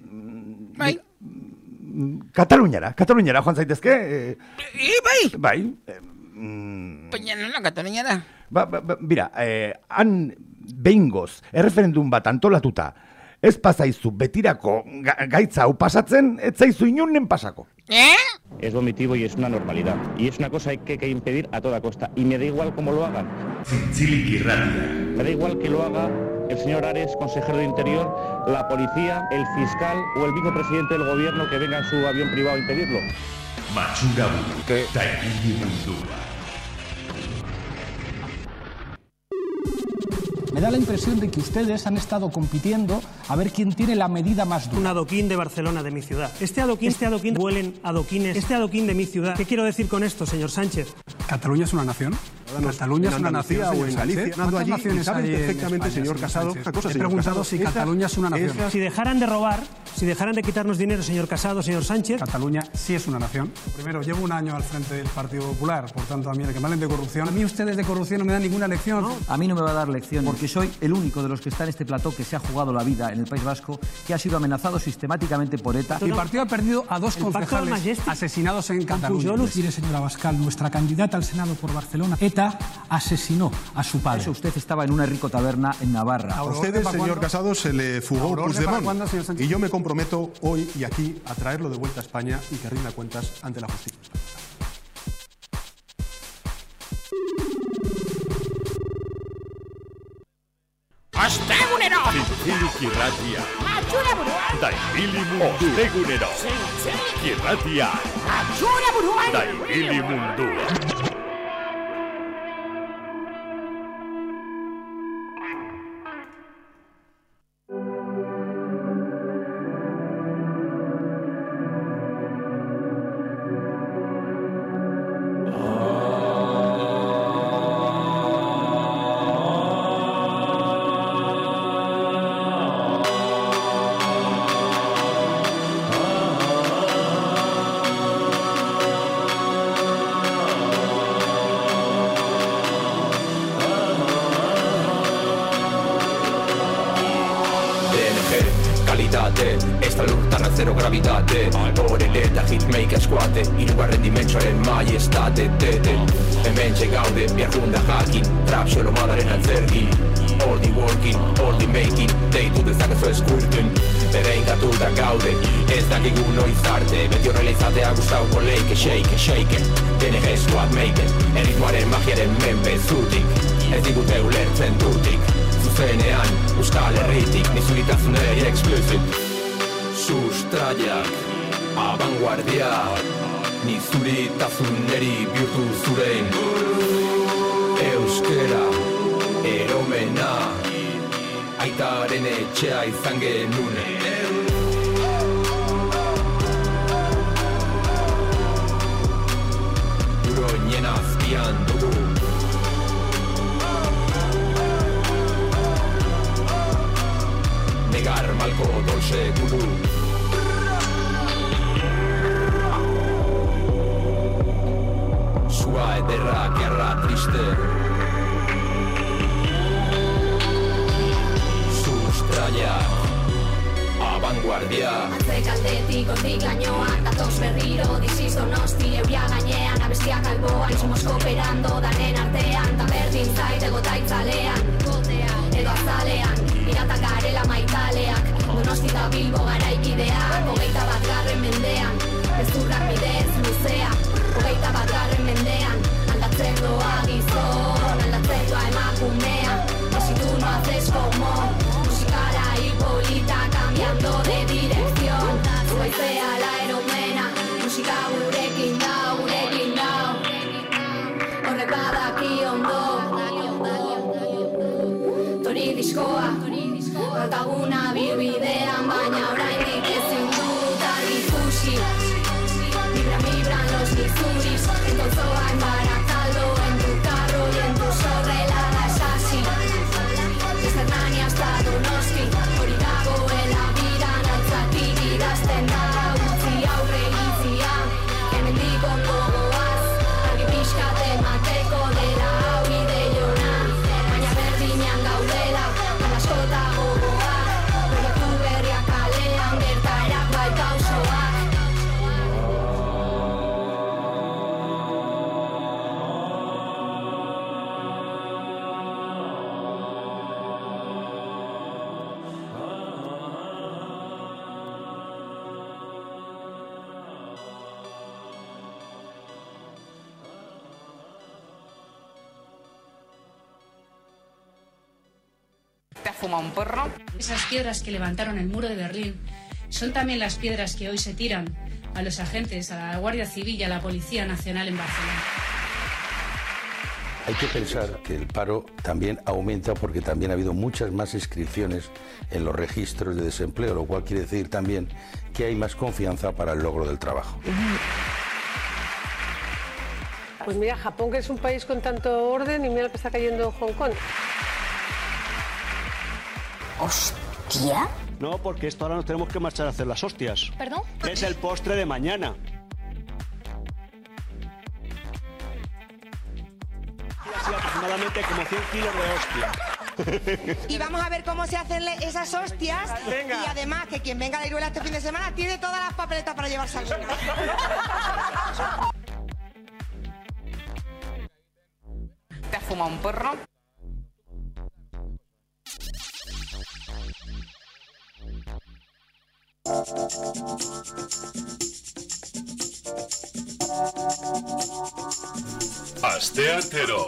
Kataluniara joan zaitezke? Bai. Baina nola Kataluniara? Bira, han behingoz, erreferendum bat antolatuta, ez pasaizu betirako gaitza hau pasatzen, ez zaizu inunen pasako. Es vomitivo y es una normalidad. Y es una cosa que hay que impedir a toda costa. Y me da igual cómo lo hagan. Me da igual que lo haga el señor Ares, consejero de Interior, la policía, el fiscal o el vicepresidente del gobierno que venga en su avión privado a impedirlo. Me da la impresión de que ustedes han estado compitiendo a ver quién tiene la medida más dura. Un adoquín de Barcelona, de mi ciudad. Este adoquín huelen adoquines. Este adoquín de mi ciudad. ¿Qué quiero decir con esto, señor Sánchez? ¿Cataluña es una nación? ¿Cataluña es una nación o en Galicia? ¿Cuántas naciones saben hay en perfectamente, España, señor Casado? He preguntado si Cataluña es una nación. Si dejaran de robar, si dejaran de quitarnos dinero, señor Casado, señor Sánchez... Cataluña sí es una nación. Primero, llevo un año al frente del Partido Popular, por tanto, a mí el que me hablen de corrupción... A mí ustedes de corrupción no me dan ninguna lección. ¿No? A mí no me va a dar lección, porque soy el único de los que está en este plató que se ha jugado la vida en el País Vasco, que ha sido amenazado sistemáticamente por ETA. Mi partido ha perdido a 2 concejales asesinados en Cataluña. Mire, señora Abascal, nuestra candidata al Senado por Barcelona, ETA asesinó a su padre. Eso, usted estaba en una rico taberna en Navarra. A ustedes, señor Casado, se le fugó Puigdemont. Y yo me comprometo hoy y aquí a traerlo de vuelta a España y que rinda cuentas ante la justicia. Ostegunero! Zintzilik irratia. Matxura buruan! Da ibili mundu. Ostegunero! Zintzilik irratia. Matxura buruan! Da ibili mundu. Esta lurtarra zero gravitate Horele eta hitmaker squate Irugarren dimentsuaren maiestate Hemen txegaude behar junda jakin Trap xolo madaren altzergi All the working, all the making Deitu dezakezu eskurten Berein gatuta gaude Ez dakigu noiz arte Beti horrela izatea gustauko leike Shake DNG squad maker Erritmoaren magiaren menpe zutik Ez digute ulertzen dutik Zuzenean, Euskal Herritik Nizuritasunei explicit Sustraiak, abanguardia Nizuritasuneri bihurtu zuren Euskera, eromena Aitaren etxea izan genune Uroinen azpian dugu Negar malko dolce guru Sua ederra, gerra triste Sustraia Abanguardia Atzek aldetik ondik lainoan Datoz berriro diziz donosti Euria gainean, abestia kalboan Somos kooperando danen artean Ta berdin zait egotaitzalean Edo azalean Piratak garela maitaleak Donosti eta Bilbo garaikideak 21. mendean Ezurrak bidez luzea 21. mendean Aldatzen doa gizon Aldatzen doa emakumea Esitu no haces como Musikara hipolita Sachi. Vibran los Mitsubis, en Gozoa, en Barakaldo, en tu carro y en tu sobrelada es así. Desde Hernani hasta Donosti, hori dagoela biran altzatik idazten da utzi aurre iritzia. Hemendik ondo goaz, argi pixkat emateko dela hau ideiona. Baina berdinean gaudela, askota gogoa, proiektu berriak kalean gertaerak bai pausoak. ¿Te has fumado un porro? Esas piedras que levantaron el muro de Berlín son también las piedras que hoy se tiran a los agentes, a la Guardia Civil y a la Policía Nacional en Barcelona. Hay que pensar que el paro también aumenta porque también ha habido muchas más inscripciones en los registros de desempleo, lo cual quiere decir también que hay más confianza para el logro del trabajo. Pues mira, Japón, que es un país con tanto orden, y mira lo que está cayendo en Hong Kong. ¿Hostia? No, porque esto ahora nos tenemos que marchar a hacer las hostias. ¿Perdón? Es el postre de mañana. Ha sido aproximadamente como 100 kilos de hostia. Y vamos a ver cómo se hacen esas hostias. Venga. Y además que quien venga a la Iruela este fin de semana tiene todas las papeletas para llevarse alguna. ¿Te has fumado un porro? Asteartero.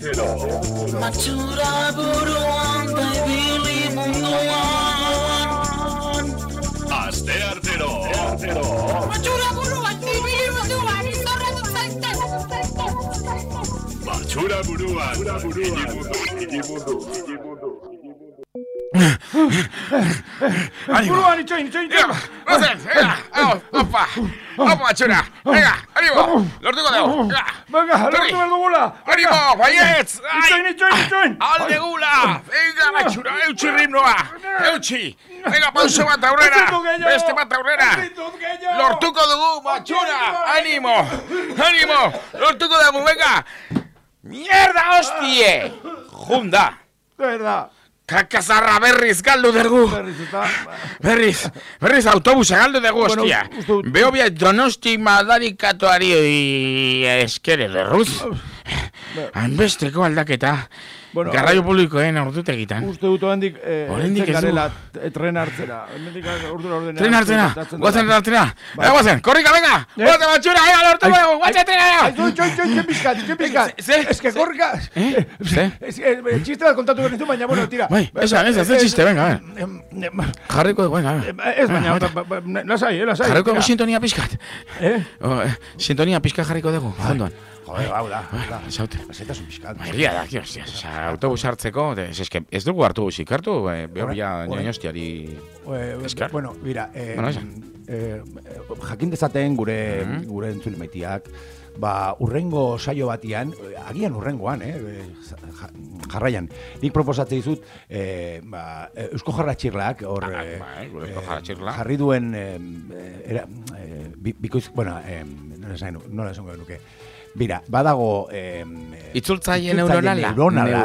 Matxura buruan da ibili munduan. Asteartero. Matxura buruan da ibili munduan. Izorra dut zaiten. Matxura buruan. Igimundu. Buruan itxoin. Gozen, venga, opa, matxura, venga, animo, lortuko dugu, venga, lortu behar dugula. Animo, baietz, itxoin. Alde gula, venga, matxura, eutxi ritmoa, eutxi, venga, pauso bat aurrera, beste bat aurrera, lortuko dugu, matxura, animo, lortuko dugu, venga, mierda, hostie, junda, verdad. Kakazarra berriz galdu dugu. Berriz autobusa galdu dugu, hostia. Behobia Donosti madarikatuari eskere lerruz. Hanbesteko aldaketa. Garraio publikoen ordutegitan. Uste dut handik garela tren hartzera. Tren hartzera? Guazen hartzera? Guazen, korrika, venga! Guazen matxura, lortu dugu, guazen trenera! Itxoin pizkat. Ez que korrika... Txiste bat kontatu bernizu, baina, bueno, tira. Bai, ez txiste, venga, jarriko dugu, venga. Ez, baina, lasai. Jarriko dugu sintonia pizkat. Sintonia pizkat jarriko dugu, ondoan. Joder, hau da. Zetasun pizkat. Egia da, autobus hartzeko, ez dugu hartubusik hartu, behobia niostiari eskar. Bueno, mira, jakin dezaten gure entzule maitiak, urrengo saio batian, agian urrengoan, jarraian, nik proposatzen dizut, Eusko Jarratxirlak, jarri duen, nola esango nuke, Bira, badago... Itzultzaile neuronala.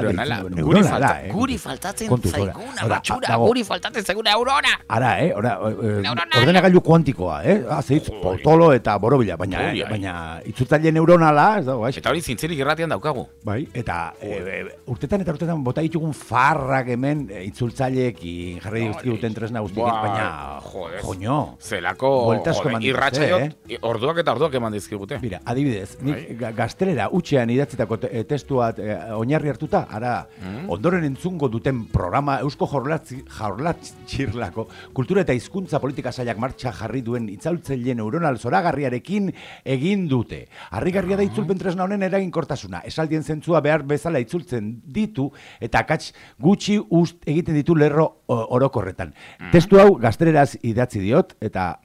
Guri faltatzen zaiguna, matxura. Guri faltatzen zaiguna neurona. Ara, ordenagailu kuantikoa, Azitz, potolo eta borobila. Baina itzultzaile neuronala, ez dago, Eta hori zintzilik irratian daukagu. Bai, eta urtetan bota ditugun farrak hemen itzultzaileekin jarri duten tresna guztik, baina... Joño. Zelako irratxaiot, orduak eta orduak eman dizkigute. Mira, adibidez, nik gaztelera utxean idatzitako testuat oinarri hartuta, ondoren entzungo duten programa Eusko Jaurlatxirlako kultura eta hizkuntza politika sailak martxa jarri duen itzultzaile neuronal zoragarriarekin egin dute. Harrigarria da itzulpen tresna honen eraginkortasuna, esaldien zentzua behar bezala itzultzen ditu eta akats gutxi egiten ditu lerro orokorretan. Testu hau gazteleraz idatzi diot eta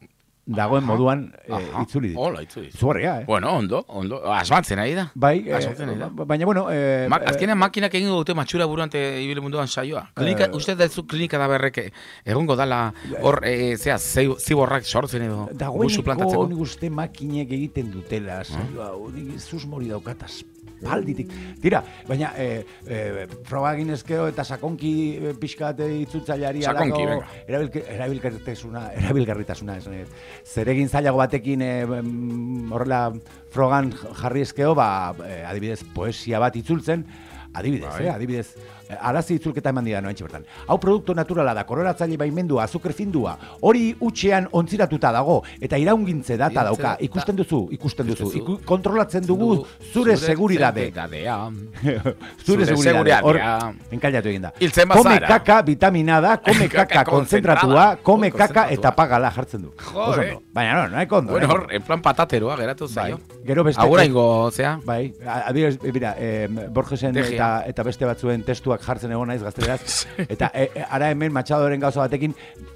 dagoen moduan itzuli dit. Hola, itzuli. Zugarria, Bueno, ondo. Asmatzen ari da. Bai, baina, bueno... Azkenean makinak egingo dute matxura buruante ibile munduan saioa. Uste da zu klinika da berrek egongo dala hor, ziborrak sortzen edo guzu plantatzeko. Dagoeneko nik uste makinek egiten dutela saioa, nik susmori daukataz. Palditik. Tira, baina froga ginezkeo eta sakonki pixkat itzutzaileari sakonki, erabilgarritasuna zeregin zailago batekin horrela frogan jarri ezkeo, adibidez, poesia bat itzultzen, adibidez, arazi itzulketa eman dira noentxe bertan. Hau produktu naturala da, koloratzaile baimendua, azukre findua, hori utxean ontziratuta dago, eta iraungintze data dauka, ikusten duzu, kontrolatzen dugu zure seguridade. Zure seguridade, hor, enkailatu egin da. Come kaka vitaminada, come kaka konzentratua, come kaka eta pagala jartzen du. Baina no, nahi kondo. Bueno, hor, en plan patateroa geratu zaio. Gero beste... Agura ingo, zea. Bai, mira, Borgesen eta beste batzuen testuak jartzen egon naiz gazteleraz, eta ara hemen Machadoren gauza batekin,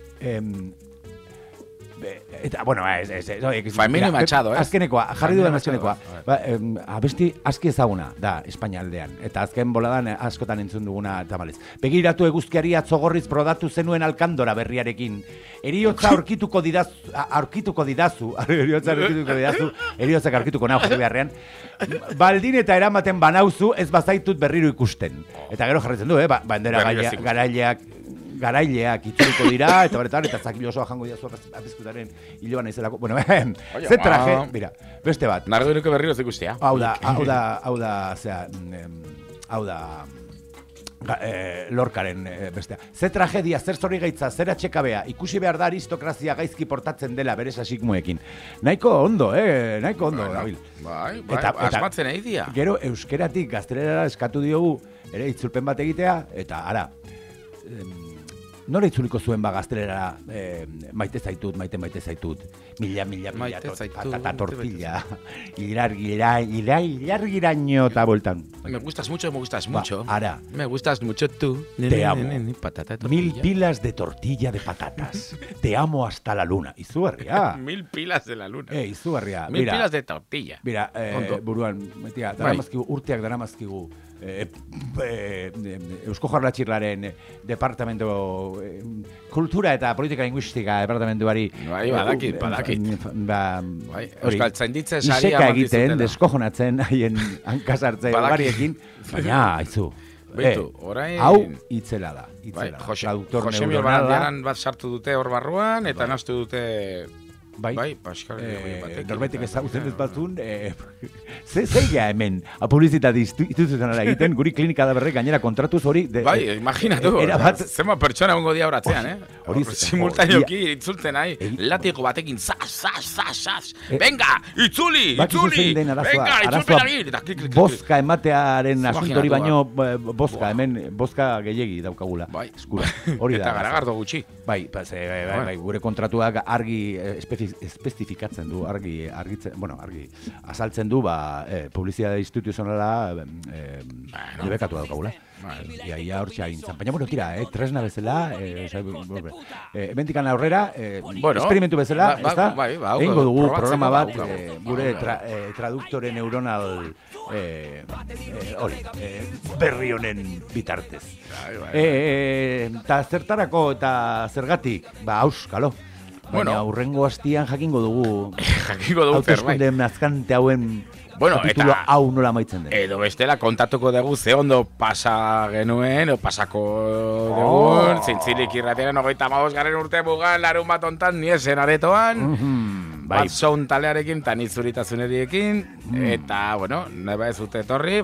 eta, bueno, Famino Machado, azkenekoa, jarri duen azkenekoa. Abesti aski ezaguna da Espainialdean, eta azken boladan askotan entzun duguna tamalez. Begiratu eguzkiari atzogorriz brodatu zenuen alkandora berriarekin. Eriotza aurkituko didazu, eriotzak aurkituko nahu jarri beharrean, baldin eta eramaten banauzu ez bazaitut berriro ikusten. Eta gero jarritzen du, bandera garaileak itzuliko dira, eta zakil osoa jango dira zuak apizkutaren hiloan naizelako. Bueno, ze traje, mira, beste bat. Nardo inuke berriro zikustea. Hau da, Lorcaren bestea. Ze tragedia, zer zori gaitza, zer atxekabea, ikusi behar da aristokrazia gaizki portatzen dela bere sasikmuekin. Nahiko ondo, Dabil. Bai, asmatzen nahi dia. Gero, euskeratik gaztelerara eskatu diogu, ere itzulpen bat egitea, eta ara, nola itzuliko zuen gaztelerara maite zaitut, mila, patata tortilla, ilargiraino eta bueltan. Me gustas mucho. Ara. Me gustas mucho tú. Te amo. 1000 pilas de tortilla de patatas. Te amo hasta la luna. Izugarria. 1000 pilas de la luna. Izugarria. 1000 pilas de tortilla. Mira, buruan, urteak daramazkigu, Eusko Jaurlaritzaren departamento kultura eta politika linguistika departamentuari badakit Euskal Tzainditze saria iseka egiten, deskojonatzen haien hankasartze bariekin, baina haizu hau itzela da Jose Miobarandiaran bat sartu dute hor barruan eta naztu dute Pascal norbetik ezagutzen ez batzun zeia hemen publizitate instituzionala egiten guri klinika da berrek gainera kontratuz hori imaginatu zema pertsona ongo dia horatzean simultaneoki itzultzen nahi latiko batekin zaz venga, itzuli venga, itzulpen bozka ematearen asuntori baino bozka hemen bozka gehiegi daukagula eskura eta garagardo gutxi gure kontratuak argi espezifikatzen du, argi azaltzen du, publizitate instituzionala debekatu daukagula. Ia hortxe haintzan. Baina, tira, tresna bezala, ementikan aurrera, experimentu bezala, egingo dugu programa bat, gure traduktore neuronal berri honen bitartez. Eta zertarako eta zergatik, auskalo. Baina urrengo hastian jakingo dugu hauteskunde nazkante hauen kapitulo hau nola maitzen den. Edo bestela kontatuko dugu ze ondo pasa genuen, o pasako dugun, Zintzilik irratiaren 25. urte mugan, larun bat ontan, niesen aretoan, bat sound talearekin, eta nitzuritazunediekin, eta, neba ez dute etorri,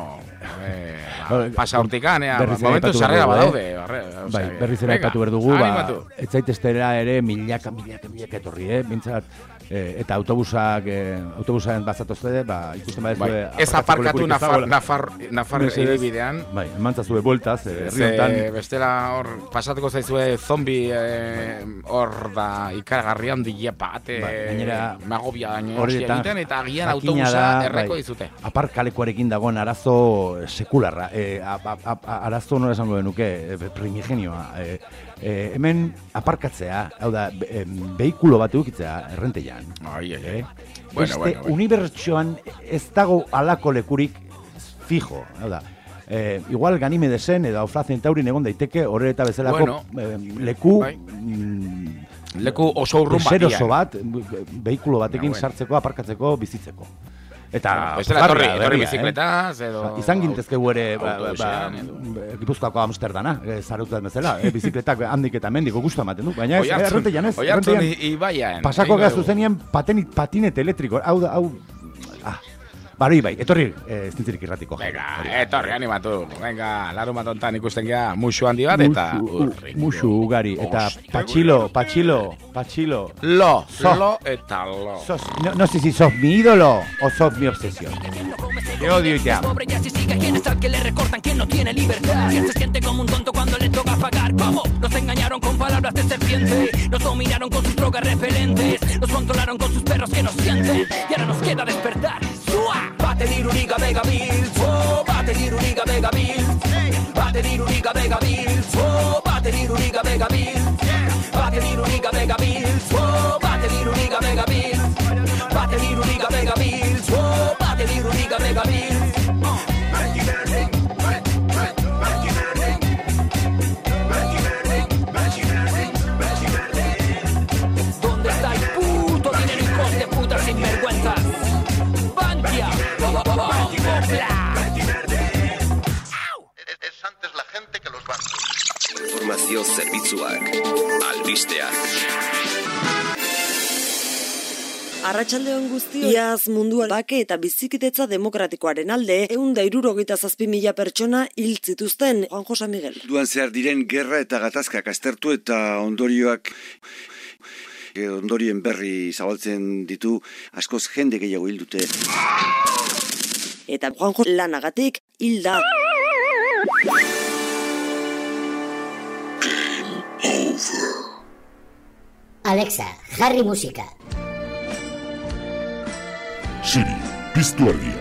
pasa hortikan, momentu sarrera badaude. Berriz ere aipatu berdugu, ez zaiteztera ere milaka etorri, bintzat, eta autobusaren bazatozte, ikusten badezue... Ez aparkatu Nafar edibidean. Emantzazue bueltaz, herriontan. Bestela pasatuko zaizue zombi hor da ikaragarri handi bat, magobia egiten, eta agian autobusa erreko dizute. Aparkalekuarekin dagoen arazo sekularra, arazo nora esango denuke, primigenioa. Hemen aparkatzea, hau da, behikulo bat edukitzea errenteian. Beste unibertsoan ez dago alako lekurik fijo, hau da. Igual Ganimedesen edo Alfa Centaurin egon daiteke horre eta bezalako leku oso urrun batia. Deseroso bat, behikulo batekin sartzeko, aparkatzeko, bizitzeko. Eta etorri bizikletaz edo izan gintezkegu ere Gipuzkoako Amsterdana, zarautzen bezala, bizikletak handik eta mendik gustu ematen du, baina ez, errenteian ez. Oiartzun ibaian. Pasako gazu zenean patinete elektriko, hau Baro ibai, etorri zintzirik irratiko. Venga, etorri animatu. Venga, larun bat ontan ikusten gea musu handi bat eta urri. Musu ugari, eta patxilo. Lo eta lo. No sé si sos mi ídolo o sos mi obsesión. Te odio y te amo. Pobre ya si sigue quien está que le recortan que no tiene libertad. Que se siente como un tonto cuando le toca pagar. ¿Cómo? Nos engañaron con palabras de serpiente. Nos dominaron con sus drogas repelentes. Nos controlaron con sus perros que nos sienten. Y ahora nos queda despertar. ¡Sua! Baterir uniga megabil. ¡Oh! Baterir uniga megabil. Baterir uniga megabil. ¡Oh! Baterir uniga megabil. Baterir uniga megabil. ¡Oh! Baterir uniga megabil. Baterir uniga megabil. ¡Oh! Baterir uniga megabil. ¿Dónde está el puto dinero, hijos de puta sinvergüenzas? ¡Bankia! Es antes la gente que los bancos. Informazio zerbitzuak, albisteak. Arratsaldeon guztioi, iaz mundua bake eta bizikitetza demokratikoaren alde 167.000 pertsona hil zituzten. Juan José Miguel. Duan zehar diren gerra eta gatazkak aztertu eta ondorioak ondorien berri zabaltzen ditu, askoz jende gehiago hil dute. Eta Juan José lanagatik hil da. Alexa, jarri musika. Siri, piztu argia.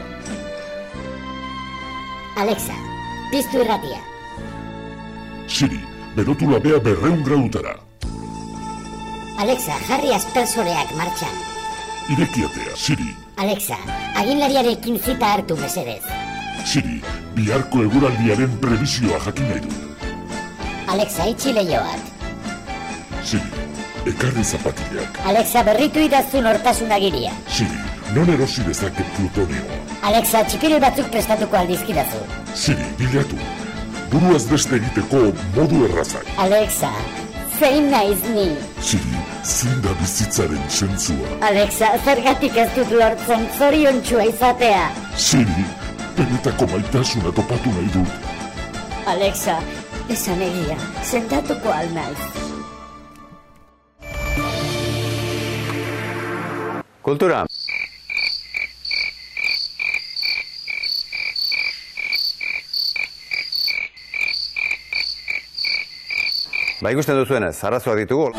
Alexa, piztu irratia. Siri, berotu labea 200 gradutara. Alexa, jarri aspersoreak martxan. Irekiatea, Siri. Alexa, aginlariarekin zita hartu mesedez. Siri, biharko eguraldiaren prebisioa jakin nahi dut. Alexa, itxi leioak. Siri, ekarri zapatileak. Alexa, berritu idazun hortasun agiria. Siri, non erosi dezake plutonioa. Alexa, txipiroi batzuk prestatuko aldizkidazu. Siri, bilatu. Buruaz beste egiteko modu errazak. Alexa, zein naiz ni? Siri, zein da bizitzaren sentzua. Alexa, zergatik ez dut lortzen zoriontsua izatea. Siri, benetako maitasuna topatu nahi dut. Alexa, esan egia, sentatuko alnaiz. Kultura. Ba, ikusten duzuenez, arazoak ditugu.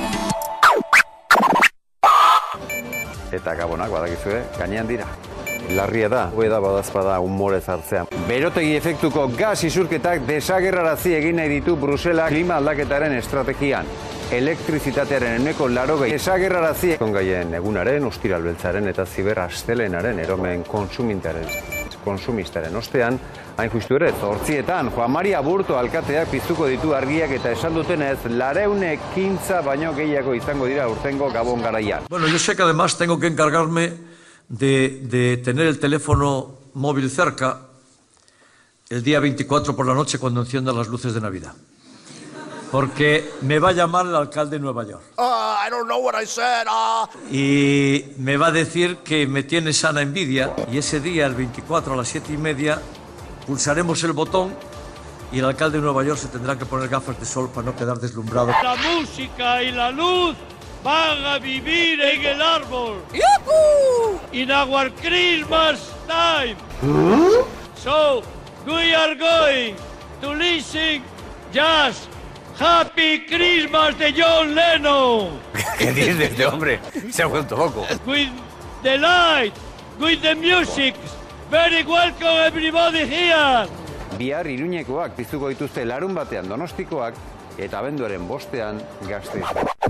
Eta gabonak, badakizue, gainean dira. Larria da, badazpada humorez hartzean. Berotegi efektuko gas isurketak desagerrarazi egin nahi ditu Brusela klima aldaketaren estrategian. Elektrizitatearen 80% desagerrarazi kongaien egunaren, ostiralbeltzaren eta ziberrastelenaren eromen konsumistaren ostean, hain justu ere, 8etan, Juan Mari Aburto alkateak piztuko ditu argiak eta esan dutenez, 215 baino gehiago izango dira urtengo Gabon garaian. Bueno, yo sé que además tengo que encargarme de tener el teléfono móvil cerca el día 24 por la noche cuando enciendan las luces de Navidad. Porque me va a llamar el alcalde de Nueva York. I don't know what I said. Y me va a decir que me tiene sana envidia. Y ese día, el 24 a las 7:30, pulsaremos el botón y el alcalde de Nueva York se tendrá que poner gafas de sol para no quedar deslumbrado. La música y la luz van a vivir en el árbol. ¡Yuhu! In our Christmas time. So, we are going to listen jazz Happy Christmas de John Lennon. ¿Qué dices de este hombre? Se ha vuelto loco. With the light, with the music. Very welcome everybody here. Bihar Iruñekoak piztuko dituzte larun batean Donostikoak eta abenduaren 5ean Gasteiz.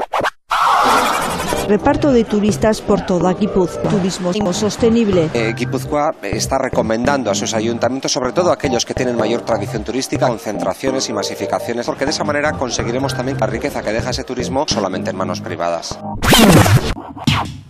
Reparto de turistas por toda Guipúzcoa. Turismo sostenible. Guipúzcoa está recomendando a sus ayuntamientos, sobre todo aquellos que tienen mayor tradición turística, concentraciones y masificaciones, porque de esa manera conseguiremos también la riqueza que deja ese turismo solamente en manos privadas.